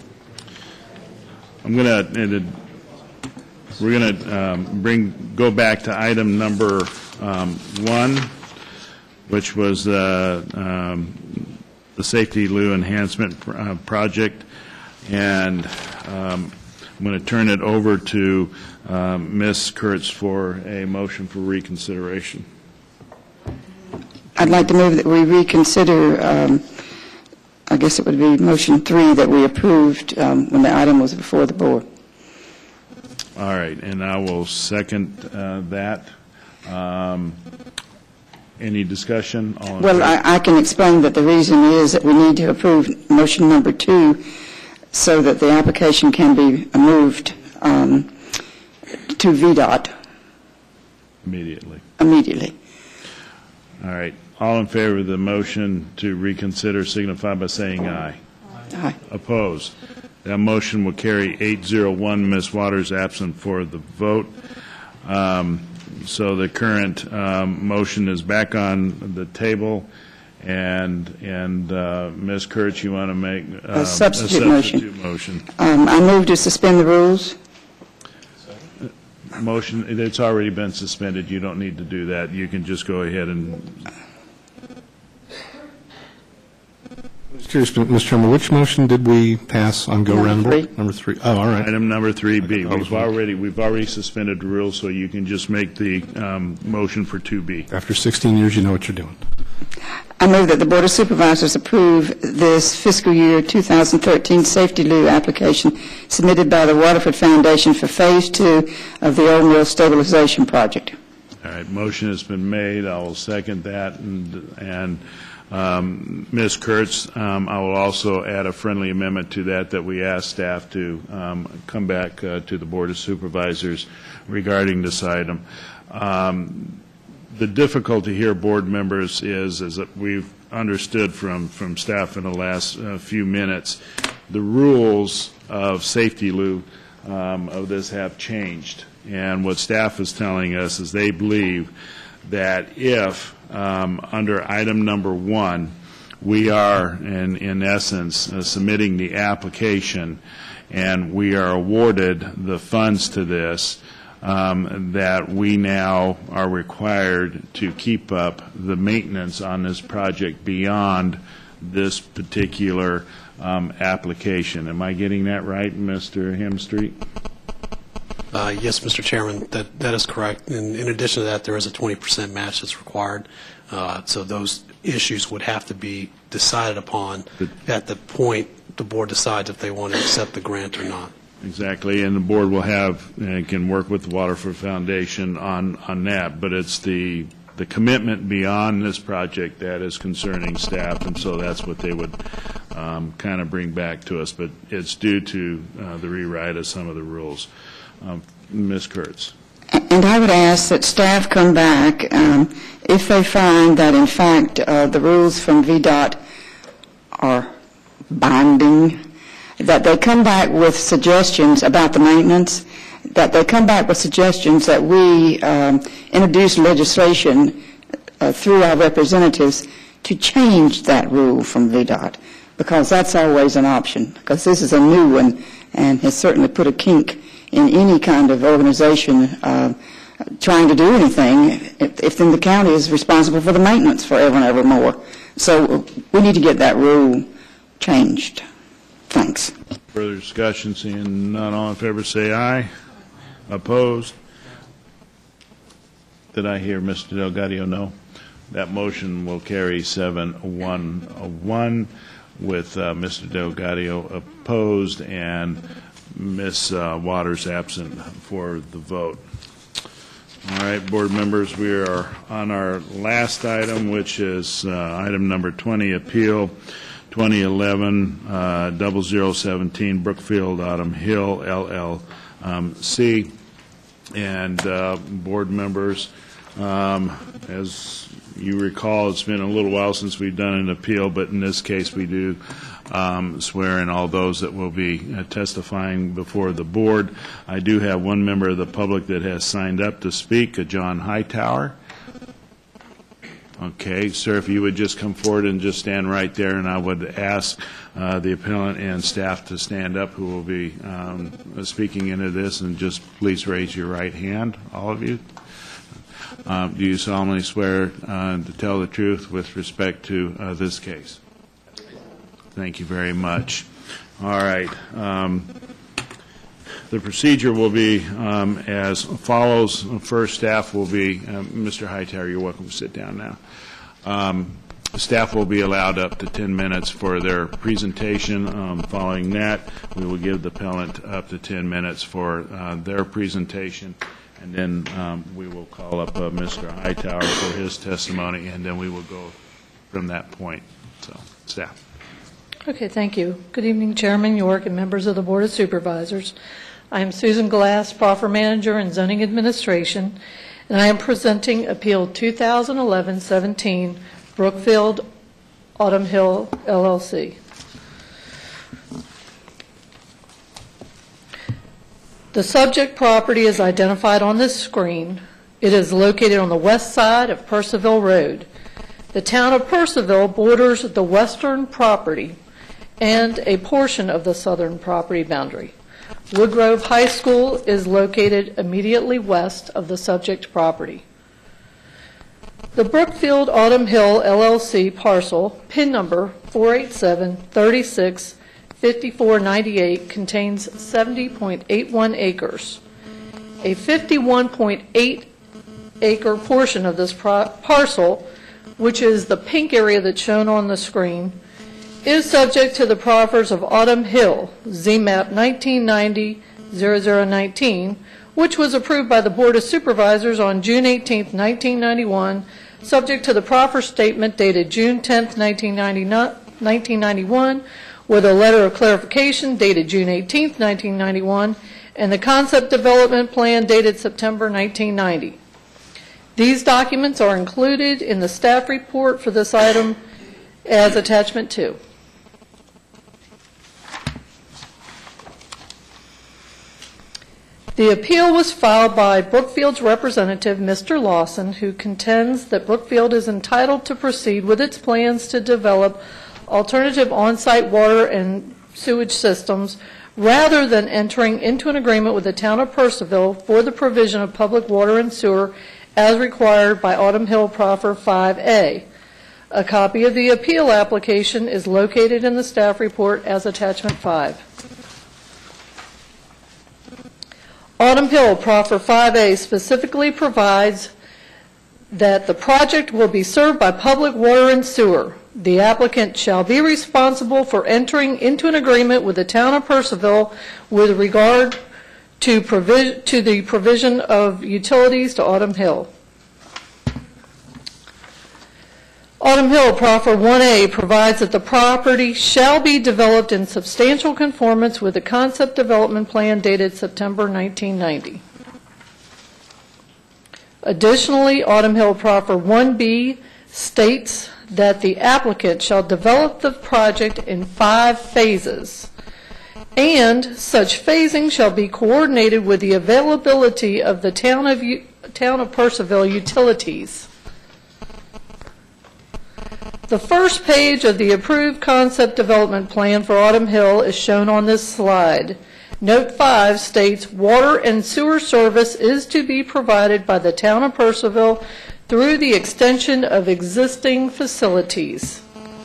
going to go back to item number 1, which was the Safety Lou Enhancement Project, and I'm going to turn it over to Ms. Kurtz for a motion for reconsideration. I'd like to move that we reconsider, I guess it would be motion 3 that we approved when the item was before the board. All right, and I will second that. Any discussion? Well, I can explain that the reason is that we need to approve motion number 2 so that the application can be moved to VDOT. Immediately. All right. All in favor of the motion to reconsider signify by saying aye. Aye. Opposed? That motion will carry 801. Ms. Waters absent for the vote. So the current motion is back on the table. And Ms. Kurtz, you want to make a substitute motion. I move to suspend the rules. Motion, it's already been suspended. You don't need to do that. You can just go ahead and... Curious, Mr. Chairman, which motion did we pass on go-round? Number 3. Oh, all right. Item number 3B. We've already suspended the rules, so you can just make the motion for 2B. After 16 years, you know what you're doing. I move that the Board of Supervisors approve this fiscal year 2013 Safety Lou application submitted by the Waterford Foundation for Phase 2 of the Old Mill Stabilization Project. All right. Motion has been made. I will second that. And Ms. Kurtz, I will also add a friendly amendment to that we ask staff to come back to the Board of Supervisors regarding this item. The difficulty here, board members, is that we've understood from staff in the last few minutes, the rules of Safety Lou of this have changed. And what staff is telling us is they believe that if under item number 1, we are, in essence, submitting the application and we are awarded the funds to this, that we now are required to keep up the maintenance on this project beyond this particular application. Am I getting that right, Mr. Hemstreet? Yes, Mr. Chairman, that is correct. And in addition to that, there is a 20% match that's required. So those issues would have to be decided upon at the point the board decides if they want to accept the grant or not. Exactly, and the board will can work with the Waterford Foundation on that, but it's the commitment beyond this project that is concerning staff, and so that's what they would kind of bring back to us, but it's due to the rewrite of some of the rules. Ms. Kurtz. And I would ask that staff come back if they find that, in fact, the rules from VDOT are binding, that they come back with suggestions about the maintenance, that they come back with suggestions that we introduce legislation through our representatives to change that rule from VDOT, because that's always an option, because this is a new one and has certainly put a kink in any kind of organization trying to do anything if then the county is responsible for the maintenance forever and ever more. So we need to get that rule changed. Thanks. Further discussion? Seeing none, all in favor say aye. Opposed? Did I hear Mr. Delgadio no? That motion will carry 7-1-1 with Mr. Delgadio opposed and Ms. Waters absent for the vote. All right, board members, we are on our last item, which is item number 20, Appeal 2011-0017, Brookfield Autumn Hill, LLC. And board members, as you recall, it's been a little while since we've done an appeal, but in this case we do swear in all those that will be testifying before the board. I do have one member of the public that has signed up to speak, John Hightower. Okay, sir, if you would just come forward and just stand right there, and I would ask the appellant and staff to stand up who will be speaking into this, and just please raise your right hand, all of you. Do you solemnly swear to tell the truth with respect to this case? Thank you very much. All right. The procedure will be as follows. First, staff will be, Mr. Hightower, you're welcome to sit down now. Staff will be allowed up to 10 minutes for their presentation. Following that, we will give the appellant up to 10 minutes for their presentation. And then we will call up Mr. Hightower for his testimony, and then we will go from that point. So, staff. Okay, thank you. Good evening, Chairman York and members of the Board of Supervisors. I am Susan Glass, Proffer Manager in Zoning Administration, and I am presenting Appeal 2011-17, Brookfield Autumn Hill, LLC. The subject property is identified on this screen. It is located on the west side of Purcellville Road. The town of Purcellville borders the western property and a portion of the southern property boundary. Woodgrove High School is located immediately west of the subject property. The Brookfield Autumn Hill LLC parcel, PIN number 487-36-5498, contains 70.81 acres. A 51.8 acre portion of this parcel, which is the pink area that's shown on the screen, is subject to the proffers of Autumn Hill, ZMAP 1990-0019, which was approved by the Board of Supervisors on June 18, 1991, subject to the proffer statement dated June 10, 1991, with a letter of clarification dated June 18, 1991, and the concept development plan dated September 1990. These documents are included in the staff report for this item as attachment 2. The appeal was filed by Brookfield's representative, Mr. Lawson, who contends that Brookfield is entitled to proceed with its plans to develop alternative on-site water and sewage systems rather than entering into an agreement with the town of Purcellville for the provision of public water and sewer as required by Autumn Hill Proffer 5A. A copy of the appeal application is located in the staff report as attachment 5. Autumn Hill Proffer 5A specifically provides that the project will be served by public water and sewer. The applicant shall be responsible for entering into an agreement with the town of Purcellville with regard to the provision of utilities to Autumn Hill. Autumn Hill Proffer 1A provides that the property shall be developed in substantial conformance with the concept development plan dated September 1990. Additionally, Autumn Hill Proffer 1B states that the applicant shall develop the project in 5 phases, and such phasing shall be coordinated with the availability of the town of Purcellville utilities. The first page of the approved concept development plan for Autumn Hill is shown on this slide. Note 5 states water and sewer service is to be provided by the town of Purcellville through the extension of existing facilities.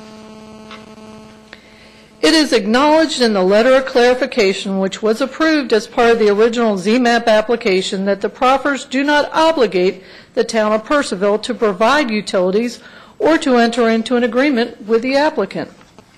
It is acknowledged in the letter of clarification, which was approved as part of the original ZMAP application, that the proffers do not obligate the town of Purcellville to provide utilities or to enter into an agreement with the applicant.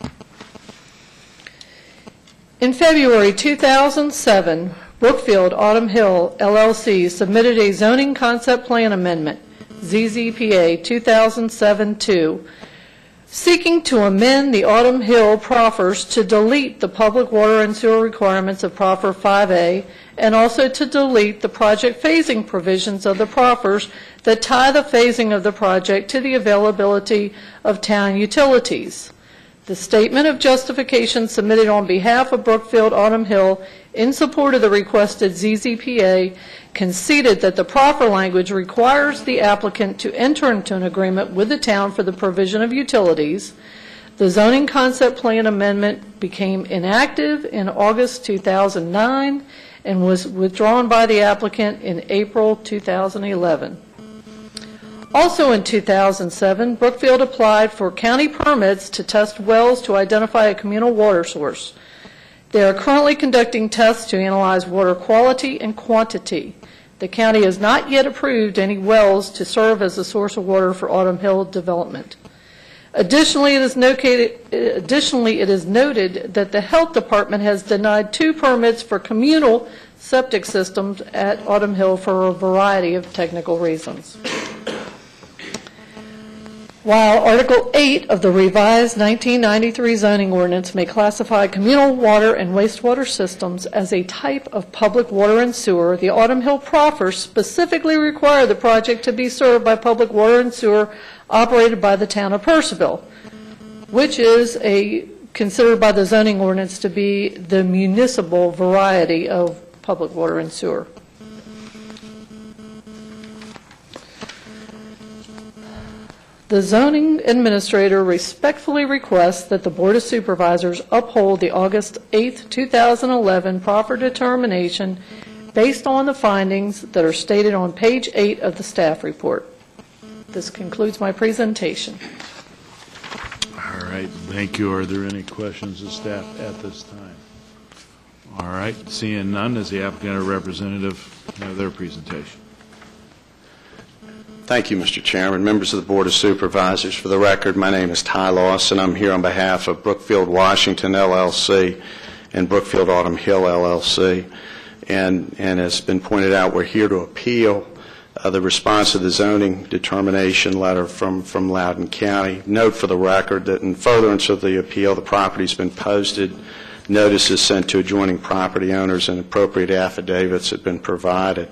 In February 2007, Brookfield Autumn Hill LLC submitted a zoning concept plan amendment, ZZPA 2007-2, seeking to amend the Autumn Hill proffers to delete the public water and sewer requirements of Proffer 5A and also to delete the project phasing provisions of the proffers that tie the phasing of the project to the availability of town utilities. The statement of justification submitted on behalf of Brookfield Autumn Hill in support of the requested ZZPA conceded that the proffer language requires the applicant to enter into an agreement with the town for the provision of utilities. The zoning concept plan amendment became inactive in August 2009 and was withdrawn by the applicant in April 2011. Also in 2007, Brookfield applied for county permits to test wells to identify a communal water source. They are currently conducting tests to analyze water quality and quantity. The county has not yet approved any wells to serve as a source of water for Autumn Hill development. Additionally, it is noted that the Health Department has denied 2 permits for communal septic systems at Autumn Hill for a variety of technical reasons. While Article 8 of the revised 1993 zoning ordinance may classify communal water and wastewater systems as a type of public water and sewer, the Autumn Hill proffers specifically require the project to be served by public water and sewer operated by the town of Purcellville, which is considered by the zoning ordinance to be the municipal variety of public water and sewer. The zoning administrator respectfully requests that the Board of Supervisors uphold the August 8, 2011 proffer determination based on the findings that are stated on page 8 of the staff report. This concludes my presentation. All right, thank you. Are there any questions of staff at this time? All right, seeing none, does the applicant or representative have their presentation? Thank you, Mr. Chairman. Members of the Board of Supervisors, for the record, my name is Ty Lawson. I'm here on behalf of Brookfield Washington, LLC, and Brookfield Autumn Hill, LLC. And as been pointed out, we're here to appeal the response to the zoning determination letter from Loudoun County. Note for the record that in furtherance of the appeal, the property's been posted, notices sent to adjoining property owners, and appropriate affidavits have been provided.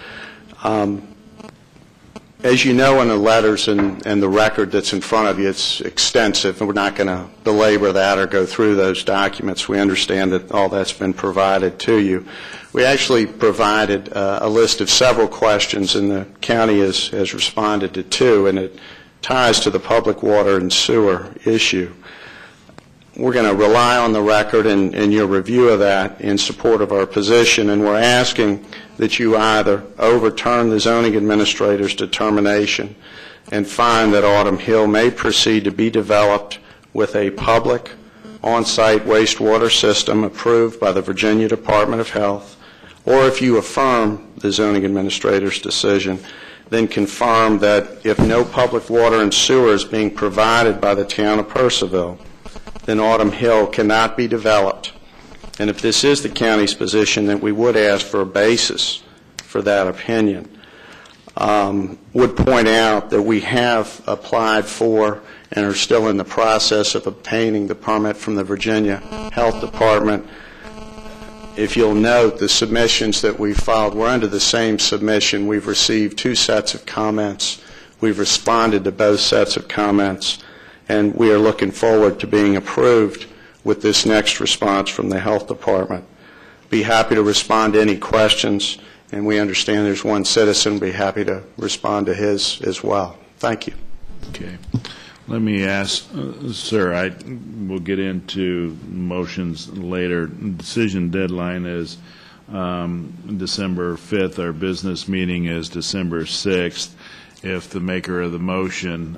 As you know in the letters and the record that's in front of you, it's extensive, and we're not going to belabor that or go through those documents. We understand that all that's been provided to you. We actually provided a list of several questions, and the county has responded to 2, and it ties to the public water and sewer issue. We're going to rely on the record and your review of that in support of our position, and we're asking that you either overturn the zoning administrator's determination and find that Autumn Hill may proceed to be developed with a public on-site wastewater system approved by the Virginia Department of Health, or if you affirm the zoning administrator's decision, then confirm that if no public water and sewer is being provided by the town of Purcellville, then Autumn Hill cannot be developed. And if this is the county's position, then we would ask for a basis for that opinion. Would point out that we have applied for and are still in the process of obtaining the permit from the Virginia Health Department. If you'll note, the submissions that we filed were under the same submission. We've received 2 sets of comments. We've responded to both sets of comments, and we are looking forward to being approved with this next response from the Health Department. Be happy to respond to any questions, and we understand there's one citizen. Be happy to respond to his as well. Thank you. Okay. Let me ask, sir, we'll get into motions later. Decision deadline is December 5th. Our business meeting is December 6th. If the maker of the motion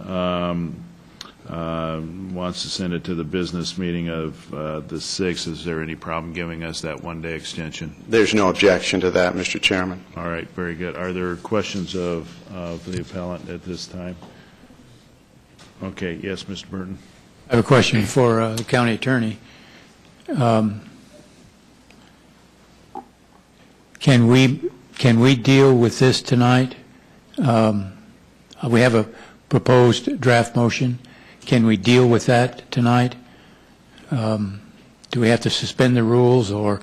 wants to send it to the business meeting of the 6th, is there any problem giving us that one-day extension? There's no objection to that, Mr. Chairman. All right, very good. Are there questions of the appellant at this time? Okay, yes, Mr. Burton. I have a question for the county attorney. Can we deal with this tonight? We have a proposed draft motion. Can we deal with that tonight? Do we have to suspend the rules, or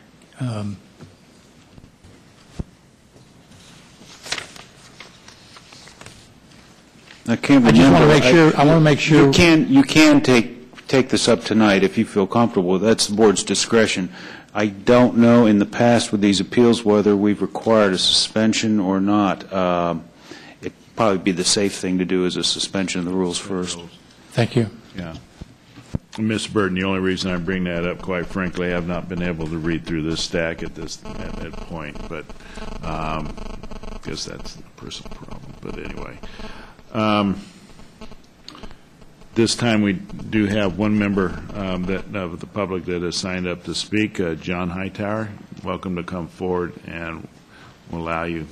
I can't remember. I want to make sure. You can take this up tonight if you feel comfortable. That's the board's discretion. I don't know in the past with these appeals whether we've required a suspension or not. It'd probably be the safe thing to do is a suspension of the rules first. Thank you. Yeah. Ms. Burton, the only reason I bring that up, quite frankly, I have not been able to read through this stack at that point, but I guess that's a personal problem. But anyway. This time we do have one member of the public that has signed up to speak, John Hightower. Welcome to come forward, and we'll allow you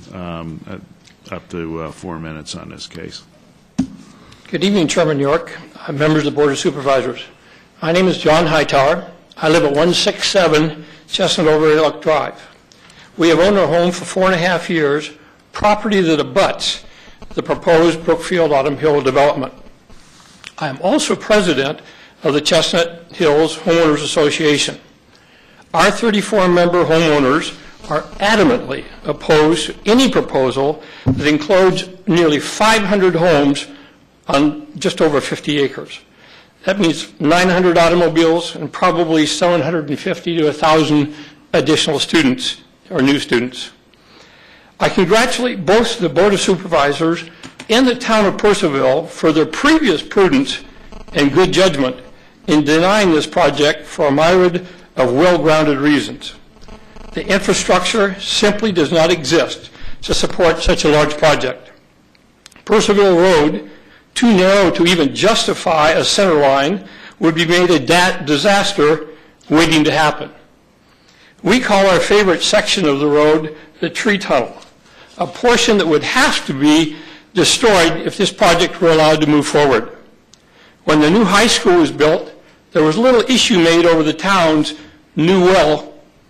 up to 4 minutes on this case. Good evening, Chairman York, members of the Board of Supervisors. My name is John Hightower. I live at 167 Chestnut Overlook Drive. We have owned our home for 4.5 years, property that abuts the proposed Brookfield Autumn Hill development. I am also president of the Chestnut Hills Homeowners Association. Our 34-member homeowners are adamantly opposed to any proposal that includes nearly 500 homes on just over 50 acres. That means 900 automobiles and probably 750 to 1,000 additional students or new students. I congratulate both the Board of Supervisors and the town of Purcellville for their previous prudence and good judgment in denying this project for a myriad of well-grounded reasons. The infrastructure simply does not exist to support such a large project. Purcellville Road, too narrow to even justify a center line, would be made a disaster waiting to happen. We call our favorite section of the road the tree tunnel, a portion that would have to be destroyed if this project were allowed to move forward. When the new high school was built, there was little issue made over the town's new well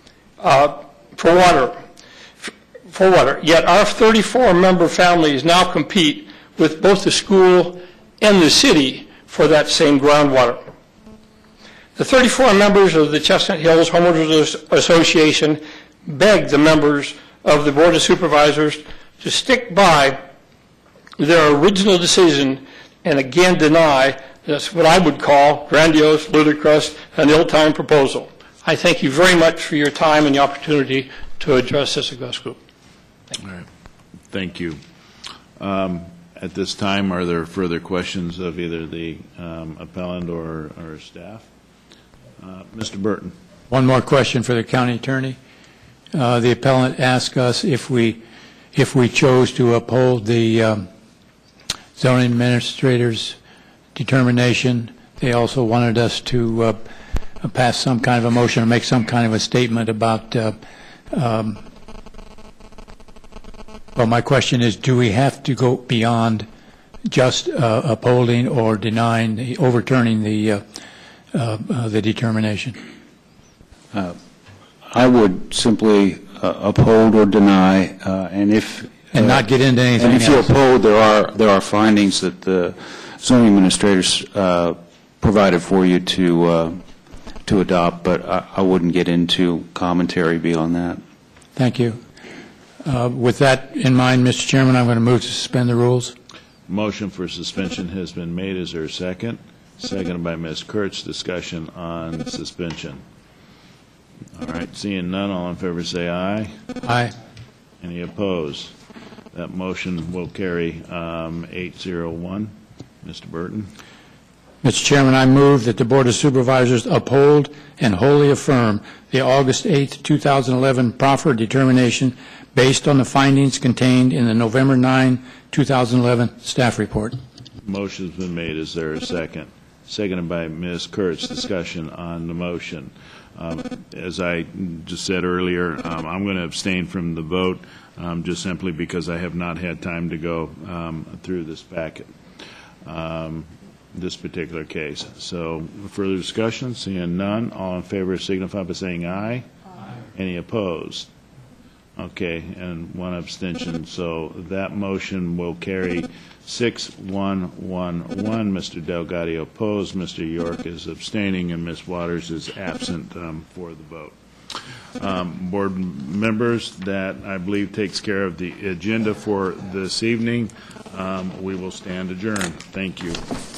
for water. Yet our 34-member families now compete with both the school and the city for that same groundwater. The 34 members of the Chestnut Hills Homeowners Association begged the members of the Board of Supervisors to stick by their original decision and again deny this, what I would call grandiose, ludicrous, and ill-timed proposal. I thank you very much for your time and the opportunity to address this august group. All right. Thank you. At this time, are there further questions of either the appellant or staff? Mr. Burton. One more question for the county attorney. The appellant asked us if we chose to uphold the zoning administrator's determination. They also wanted us to pass some kind of a motion or make some kind of a statement about Well, my question is, do we have to go beyond just upholding or denying, overturning the determination? I would simply uphold or deny, and if not get into anything else. And if you uphold, there are findings that the zoning administrators provided for you to adopt, but I wouldn't get into commentary beyond that. Thank you. With that in mind, Mr. Chairman, I'm going to move to suspend the rules. Motion for suspension has been made. Is there a second? Seconded by Ms. Kurtz. Discussion on suspension. All right. Seeing none, all in favor say aye. Aye. Any opposed? That motion will carry 801. Mr. Burton. Mr. Chairman, I move that the Board of Supervisors uphold and wholly affirm the August 8, 2011 proffer determination based on the findings contained in the November 9, 2011 staff report. Motion's been made. Is there a second? Seconded by Ms. Kurtz. Discussion on the motion. As I just said earlier, I'm going to abstain from the vote just simply because I have not had time to go through this packet, this particular case. So further discussion? Seeing none, all in favor signify by saying aye. Aye. Any opposed? Okay, and one abstention. So that motion will carry 6-1-1-1. Mr. Delgado opposed, Mr. York is abstaining, and Ms. Waters is absent for the vote. Board members, that I believe takes care of the agenda for this evening. We will stand adjourned. Thank you.